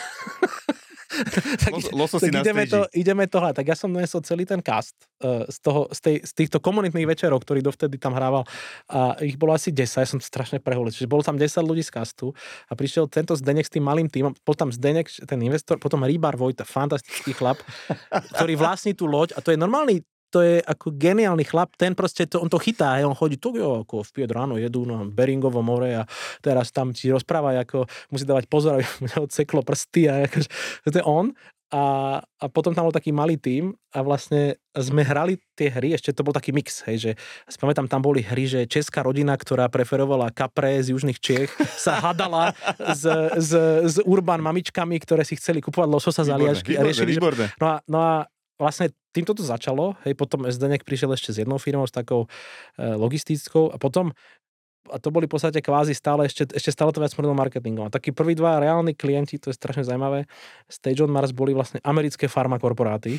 tak, Los, tak ideme, to, ideme to hľadať. Tak ja som donesol celý ten cast uh, z, toho, z, tej, z týchto komunitných večerov, ktorý dovtedy tam hrával a ich bolo asi desať, ja som strašne preholil. Čiže bolo tam desať ľudí z castu a prišiel tento Zdeněk s tým malým týmom, bol tam Zdeněk, ten investor, potom Rýbar Vojta, fantastický chlap, ktorý vlastní tú loď a to je normálny, to je ako geniálny chlap, ten proste, to, on to chytá, on chodí tu, jo, ako v pied ráno jedú na Beringovo more a teraz tam ti rozpráva, ako musí dávať pozor, aby mu odseklo prsty a akože, to je on. A, a potom tam bol taký malý tím a vlastne sme hrali tie hry, ešte to bol taký mix, hej, že spamätám, tam boli hry, že česká rodina, ktorá preferovala kapre z južných Čiech, sa hadala s, s, s urban mamičkami, ktoré si chceli kupovať lososa z Aliašky a riešili, že... No a, no a vlastne týmto to začalo, hej, potom Zdeněk prišiel ešte s jednou firmou, s takou e, logistickou a potom, a to boli v podstate kvázi stále, ešte, ešte stále to viac smrdilo marketingom. A takí prví dva reálni klienti, to je strašne zaujímavé, Stage on Mars boli vlastne americké farmakorporáty,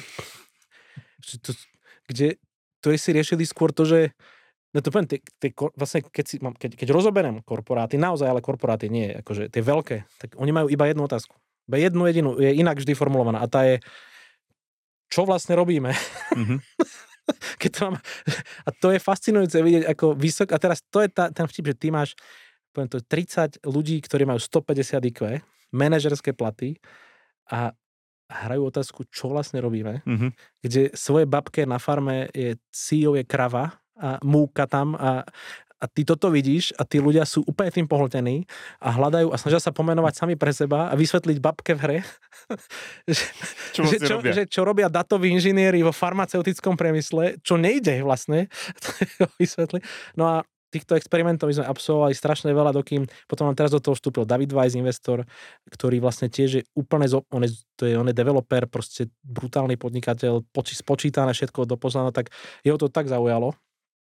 kde, ktorí si riešili skôr to, že no to poviem, tie, tie, vlastne keď, si, keď, keď rozoberiem korporáty, naozaj ale korporáty nie, akože tie veľké, tak oni majú iba jednu otázku. Iba jednu jedinú, je inak vždy formulovaná a tá je čo vlastne robíme. Mm-hmm. Keď to mám, a to je fascinujúce vidieť, ako vysok, a teraz to je tá, ten vtip, že ty máš poviem to, tridsať ľudí, ktorí majú stopäťdesiat í kvé, manažerské platy a hrajú otázku, čo vlastne robíme, mm-hmm. kde svoje babke na farme je sí í ó je krava a múka tam a a ty toto vidíš a tí ľudia sú úplne tým pohltení a hľadajú a snažia sa pomenovať sami pre seba a vysvetliť babke v hre, že, čo, že, čo, že čo robia datoví inžinieri vo farmaceutickom priemysle, čo nejde vlastne vysvetliť. No a týchto experimentov my sme absolvovali strašne veľa, dokým potom nám teraz do toho vstúpil David Weiss, investor, ktorý vlastne tiež je úplne, on je, to je, on je developer, proste brutálny podnikateľ, poči, spočítané všetko do poznána, tak jeho to tak zaujalo,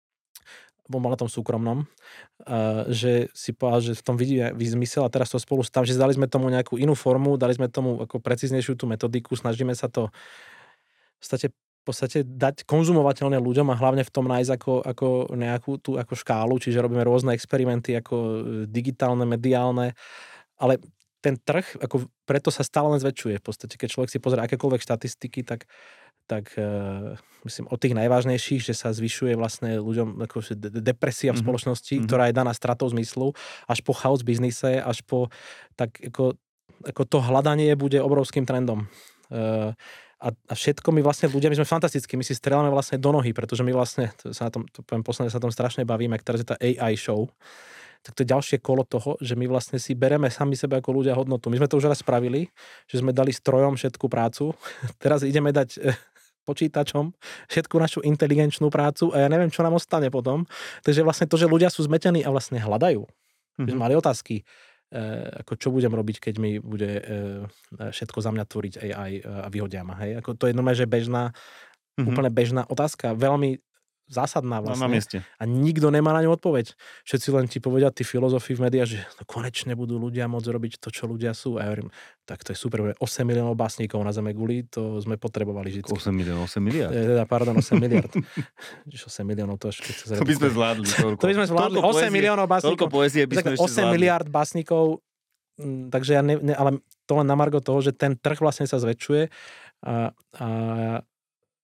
bol na tom súkromnom, uh, že si povedal, že v tom vidí zmysel a teraz to spolu stav, že dali sme tomu nejakú inú formu, dali sme tomu ako precíznejšiu tú metodiku, snažíme sa to v podstate, v podstate dať konzumovateľné ľuďom a hlavne v tom nájsť ako, ako nejakú tú ako škálu, čiže robíme rôzne experimenty ako digitálne, mediálne, ale ten trh, ako preto sa stále len zväčšuje. V podstate, keď človek si pozrie akékoľvek štatistiky, tak, tak uh, myslím, od tých najvážnejších, že sa zvyšuje vlastne ľuďom ako depresia v spoločnosti, mm-hmm. ktorá je daná stratou zmyslu, až po chaos v biznise, až po tak ako, ako to hľadanie bude obrovským trendom. Uh, a, a všetko my vlastne ľudia, my sme fantastickí, my si strieľame vlastne do nohy, pretože my vlastne, to sa na tom, to poviem posledne, sa na tom strašne bavíme, ktorá je tá á í show, tak to je ďalšie kolo toho, že my vlastne si bereme sami sebe ako ľudia hodnotu. My sme to už raz spravili, že sme dali strojom všetku prácu, teraz ideme dať počítačom všetku našu inteligenčnú prácu a ja neviem, čo nám ostane potom. Takže vlastne to, že ľudia sú zmetení a vlastne hľadajú. Mm-hmm. My sme mali otázky, e, ako čo budem robiť, keď mi bude e, všetko za mňa tvoriť á í a vyhodia ma. Hej? Ako to je normálne, že bežná, mm-hmm. úplne bežná otázka. Veľmi zásadná vlastne. No, na mieste. A nikto nemá na ňu odpoveď. Všetci len ti povedia tí filozofi v médiách, že no, konečne budú ľudia môcť robiť to, čo ľudia sú. A ja hovorím, tak to je super. osem miliónov básnikov na zeme guli, to sme potrebovali vždy. osem miliónov, osem miliárd. Teda, pardon, osem miliárd. osem miliónov, to až keď sa zrejme... To by sme zvládli. Toľko. To by sme zvládli. Toľko osem miliónov básnikov. Toľko poezie by sme ešte osem zvládli. miliárd básnikov, takže ja ne, ne, ale to len na margo toho, že ten trh vlastne sa zväčšuje a, a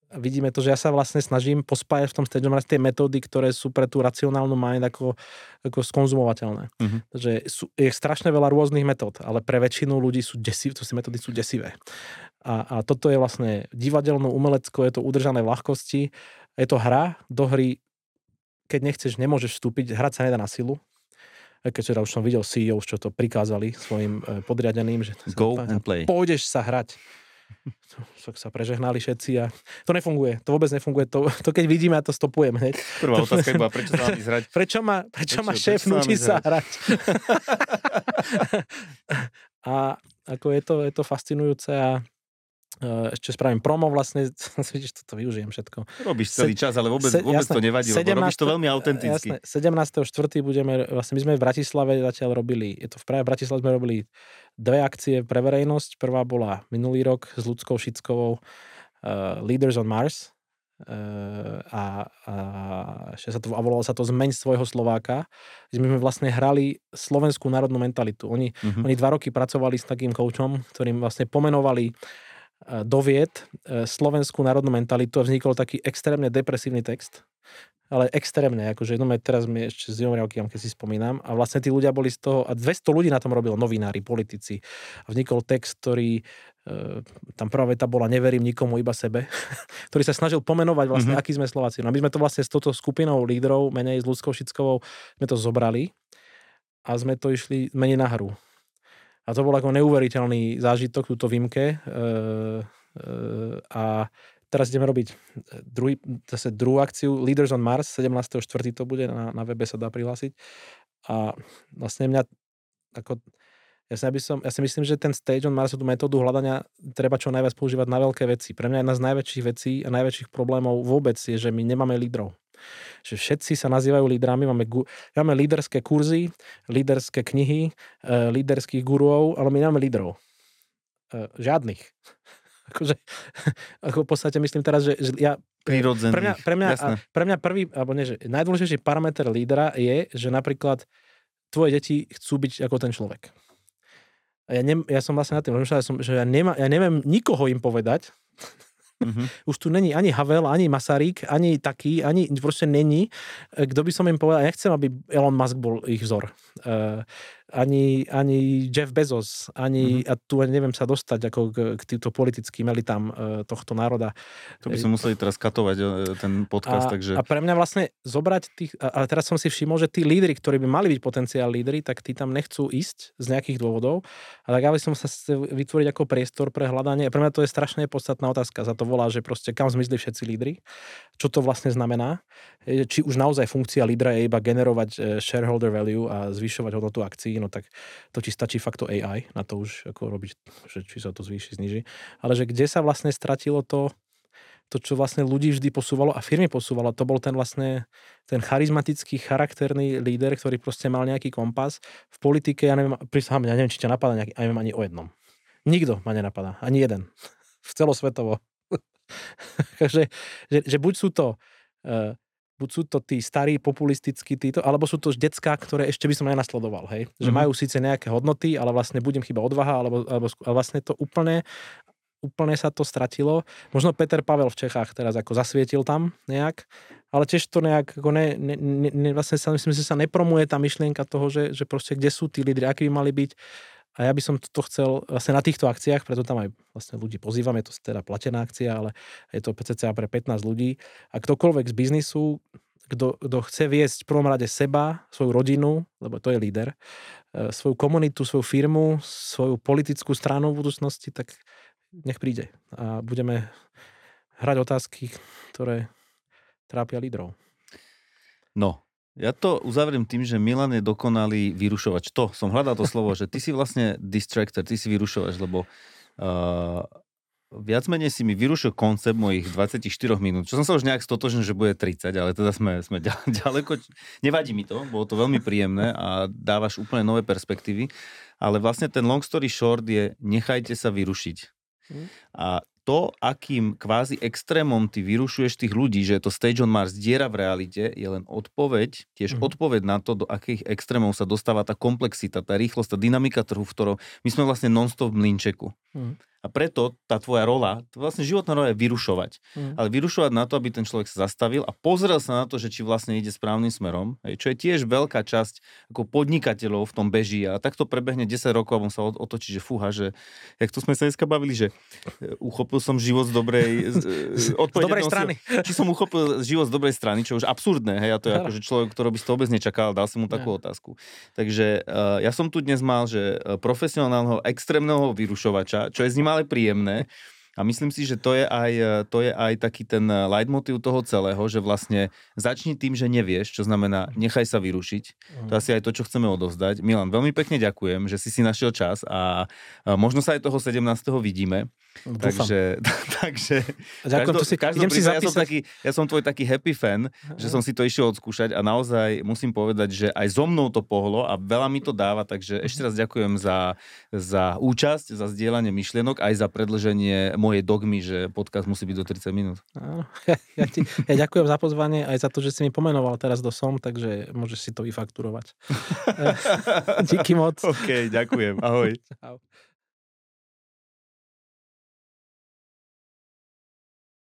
vidíme to, že ja sa vlastne snažím pospájať v tom Stage Mars tie metódy, ktoré sú pre tú racionálnu mind ako, ako skonzumovateľné. Uh-huh. Takže sú, je strašne veľa rôznych metód, ale pre väčšinu ľudí sú desivé, to si metódy sú desivé. A, a toto je vlastne divadelno, umelecko, je to udržané v ľahkosti, je to hra, do hry, keď nechceš, nemôžeš vstúpiť, hrať sa nedá na silu. Keďže už som videl sí í ó, čo to prikázali svojim podriadeným, že go and play. Pôjdeš sa hrať. Tak sa prežehnali všetci a to nefunguje, to vôbec nefunguje. To, to keď vidíme, a to stopujem hneď. Prvá otázka iba, prečo sa mám ísť hrať? Prečo ma, prečo prečo, ma šéf prečo nutí sa hrať? A ako je to, je to fascinujúce a ešte spravím promo vlastne, vidíš, toto využijem všetko. Robíš celý čas, ale vôbec, se, vôbec jasné, to nevadí, lebo robíš to veľmi autenticky. Jasné, sedemnásteho štvrtého budeme, vlastne my sme v Bratislave zatiaľ robili, je to v Prahe, v Bratislave sme robili dve akcie pre verejnosť. Prvá bola minulý rok s Ľudskou Šickovou, uh, Leaders on Mars, uh, a, a ešte sa to, a volalo sa to Zmeň svojho Slováka, kde sme vlastne hrali slovenskú národnú mentalitu. Oni, uh-huh. oni dva roky pracovali s takým koučom, ktorým vlastne pomenovali do vied slovenskú národnú mentalitu a vznikol taký extrémne depresívny text. Ale extrémne, akože jedno teraz mi ešte z Jomriavky, keď si spomínam. A vlastne tí ľudia boli z toho, a dvesto ľudí na tom robilo, novinári, politici. A vznikol text, ktorý, e, tam prvá veta bola neverím nikomu, iba sebe, ktorý sa snažil pomenovať vlastne, mm-hmm. akí sme Slováci. No a my sme to vlastne s touto skupinou lídrov, menej s Ľudskou Šickovou, sme to zobrali a sme to išli meniť na hru. A to bol ako neuveriteľný zážitok, túto výmke. E, e, a teraz ideme robiť druhý, zase druhú akciu Leaders on Mars, sedemnásteho štvrtého to bude, na, na webe sa dá prihlásiť. A vlastne mňa, ako, ja si, som, ja si myslím, že ten Stage on Mars, tú metódu hľadania treba čo najviac používať na veľké veci. Pre mňa jedna z najväčších vecí a najväčších problémov vôbec je, že my nemáme lídrov. Že všetci sa nazývajú lídrami, máme, gu, máme líderské kurzy, líderské knihy, e, líderských guruov, ale my nemáme lídrov. E, žiadnych. Akože, ako v podstate myslím teraz, že, že ja... Prirodzených. Pre mňa, pre, mňa, pre mňa prvý, alebo nie, že najdôležitejší parameter lídra je, že napríklad tvoje deti chcú byť ako ten človek. A ja, ne, ja som vlastne na tým rozmýšľal, že ja, nema, ja neviem nikoho im povedať. Mm-hmm. Už tu není ani Havel, ani Masaryk, ani taký, ani proste není. Kto by som im povedal, ja nechcem, aby Elon Musk bol ich vzor. Uh, ani, ani Jeff Bezos, ani, mm-hmm. a tu neviem sa dostať ako k, k týmto politickým elitám uh, tohto národa. To by som museli teraz katovať uh, ten podcast, a, takže... A pre mňa vlastne zobrať tých, a, a teraz som si všimol, že tí lídri, ktorí by mali byť potenciál lídri, tak tí tam nechcú ísť z nejakých dôvodov. A tak aby som sa vytvoriť ako priestor pre hľadanie. Pre mňa to je strašne podstatná otázka. Za to volá, že proste kam zmizli všetci lídri. Čo to vlastne znamená? Či už naozaj funkcia lídra je iba generovať shareholder value a zvyšovať hodnotu akcií, no tak to ti stačí fakt to á í, na to už ako robiť, že či sa to zvýši, zniží. Ale že kde sa vlastne stratilo to, to, čo vlastne ľudí vždy posúvalo a firmy posúvalo, to bol ten vlastne ten charizmatický, charakterný líder, ktorý proste mal nejaký kompas. V politike, ja neviem, prísahám, ja neviem, či ťa napadá nejaký, ja neviem ani o jednom. Nikto ma nenapadá, ani jeden. V celosvetovo. Takže, že, že buď sú to uh, buď sú to tí starí, populistickí títo, alebo sú to decká, ktoré ešte by som nenasledoval, hej. Že mm-hmm. majú síce nejaké hodnoty, ale vlastne budem chyba odvaha, alebo, alebo ale vlastne to úplne, úplne sa to stratilo. Možno Peter Pavel v Čechách teraz ako zasvietil tam nejak, ale tiež to nejak ako ne, ne, ne, vlastne sa, myslím, že sa nepromuje tá myšlienka toho, že, že proste kde sú tí lídri, akí by mali byť. A ja by som to chcel vlastne na týchto akciách, preto tam aj vlastne ľudí pozývam, je to teda platená akcia, ale je to cca pre pätnásť ľudí. A ktokoľvek z biznisu, kto, kto chce viesť v prvom rade seba, svoju rodinu, lebo to je líder, svoju komunitu, svoju firmu, svoju politickú stranu v budúcnosti, tak nech príde. A budeme hrať otázky, ktoré trápia lídrov. No. Ja to uzavriem tým, že Milan je dokonalý vyrušovač. To, som hľadal to slovo, že ty si vlastne distractor, ty si vyrušovač, lebo uh, viac menej si mi vyrušil koncept mojich dvadsaťštyri minút, čo som sa už nejak stotožnil, že bude tridsať, ale teda sme, sme ďaleko. Nevadí mi to, bolo to veľmi príjemné a dávaš úplne nové perspektívy, ale vlastne ten long story short je nechajte sa vyrušiť. A to, akým kvázi extrémom ty vyrušuješ tých ľudí, že je to stage on Mars, diera v realite, je len odpoveď, tiež mm. odpoveď na to, do akých extrémov sa dostáva tá komplexita, tá rýchlosť, tá dynamika trhu, v ktorom my sme vlastne non-stop v mlynčeku. Mm. A preto tá tvoja rola, vlastne životná rola je vyrušovať. Mm. Ale vyrušovať na to, aby ten človek sa zastavil a pozrel sa na to, že či vlastne ide správnym smerom, čo je tiež veľká časť ako podnikateľov v tom beží. A tak to prebehne desať rokov a on sa otočí, že fúha, že jak tu sme sa dneska bavili, že uchopil som život z dobrej... Z dobrej strany. Či som uchopil život z dobrej strany, čo už absurdné. Hej, a to je ako, že človek, ktorý by si to vôbec nečakal, dal som mu takú ja. otázku. Takže uh, ja som tu dnes mal, že profesionálneho, extrémneho vyrušovača, čo je s ním ale príjemné. A myslím si, že to je aj, to je aj taký ten leitmotív toho celého, že vlastne začni tým, že nevieš, čo znamená nechaj sa vyrušiť. To je asi aj to, čo chceme odovzdať. Milan, veľmi pekne ďakujem, že si si našiel čas a možno sa aj toho sedemnásteho vidíme. Dúfam. Takže, takže ďakujem, každý, si, každý idem si ja zapísať. som, taký, ja som tvoj taký happy fan, že som si to išiel odskúšať a naozaj musím povedať, že aj so mnou to pohlo a veľa mi to dáva, takže ešte raz ďakujem za, za účasť, za zdieľanie myšlienok, aj za predĺženie mojej dogmy, že podcast musí byť do tridsať minút. Ja, ja, ti, ja ďakujem za pozvanie aj za to, že si mi pomenoval teraz do som, takže môžeš si to vyfakturovať. Díky moc. OK, ďakujem. Ahoj. Čau.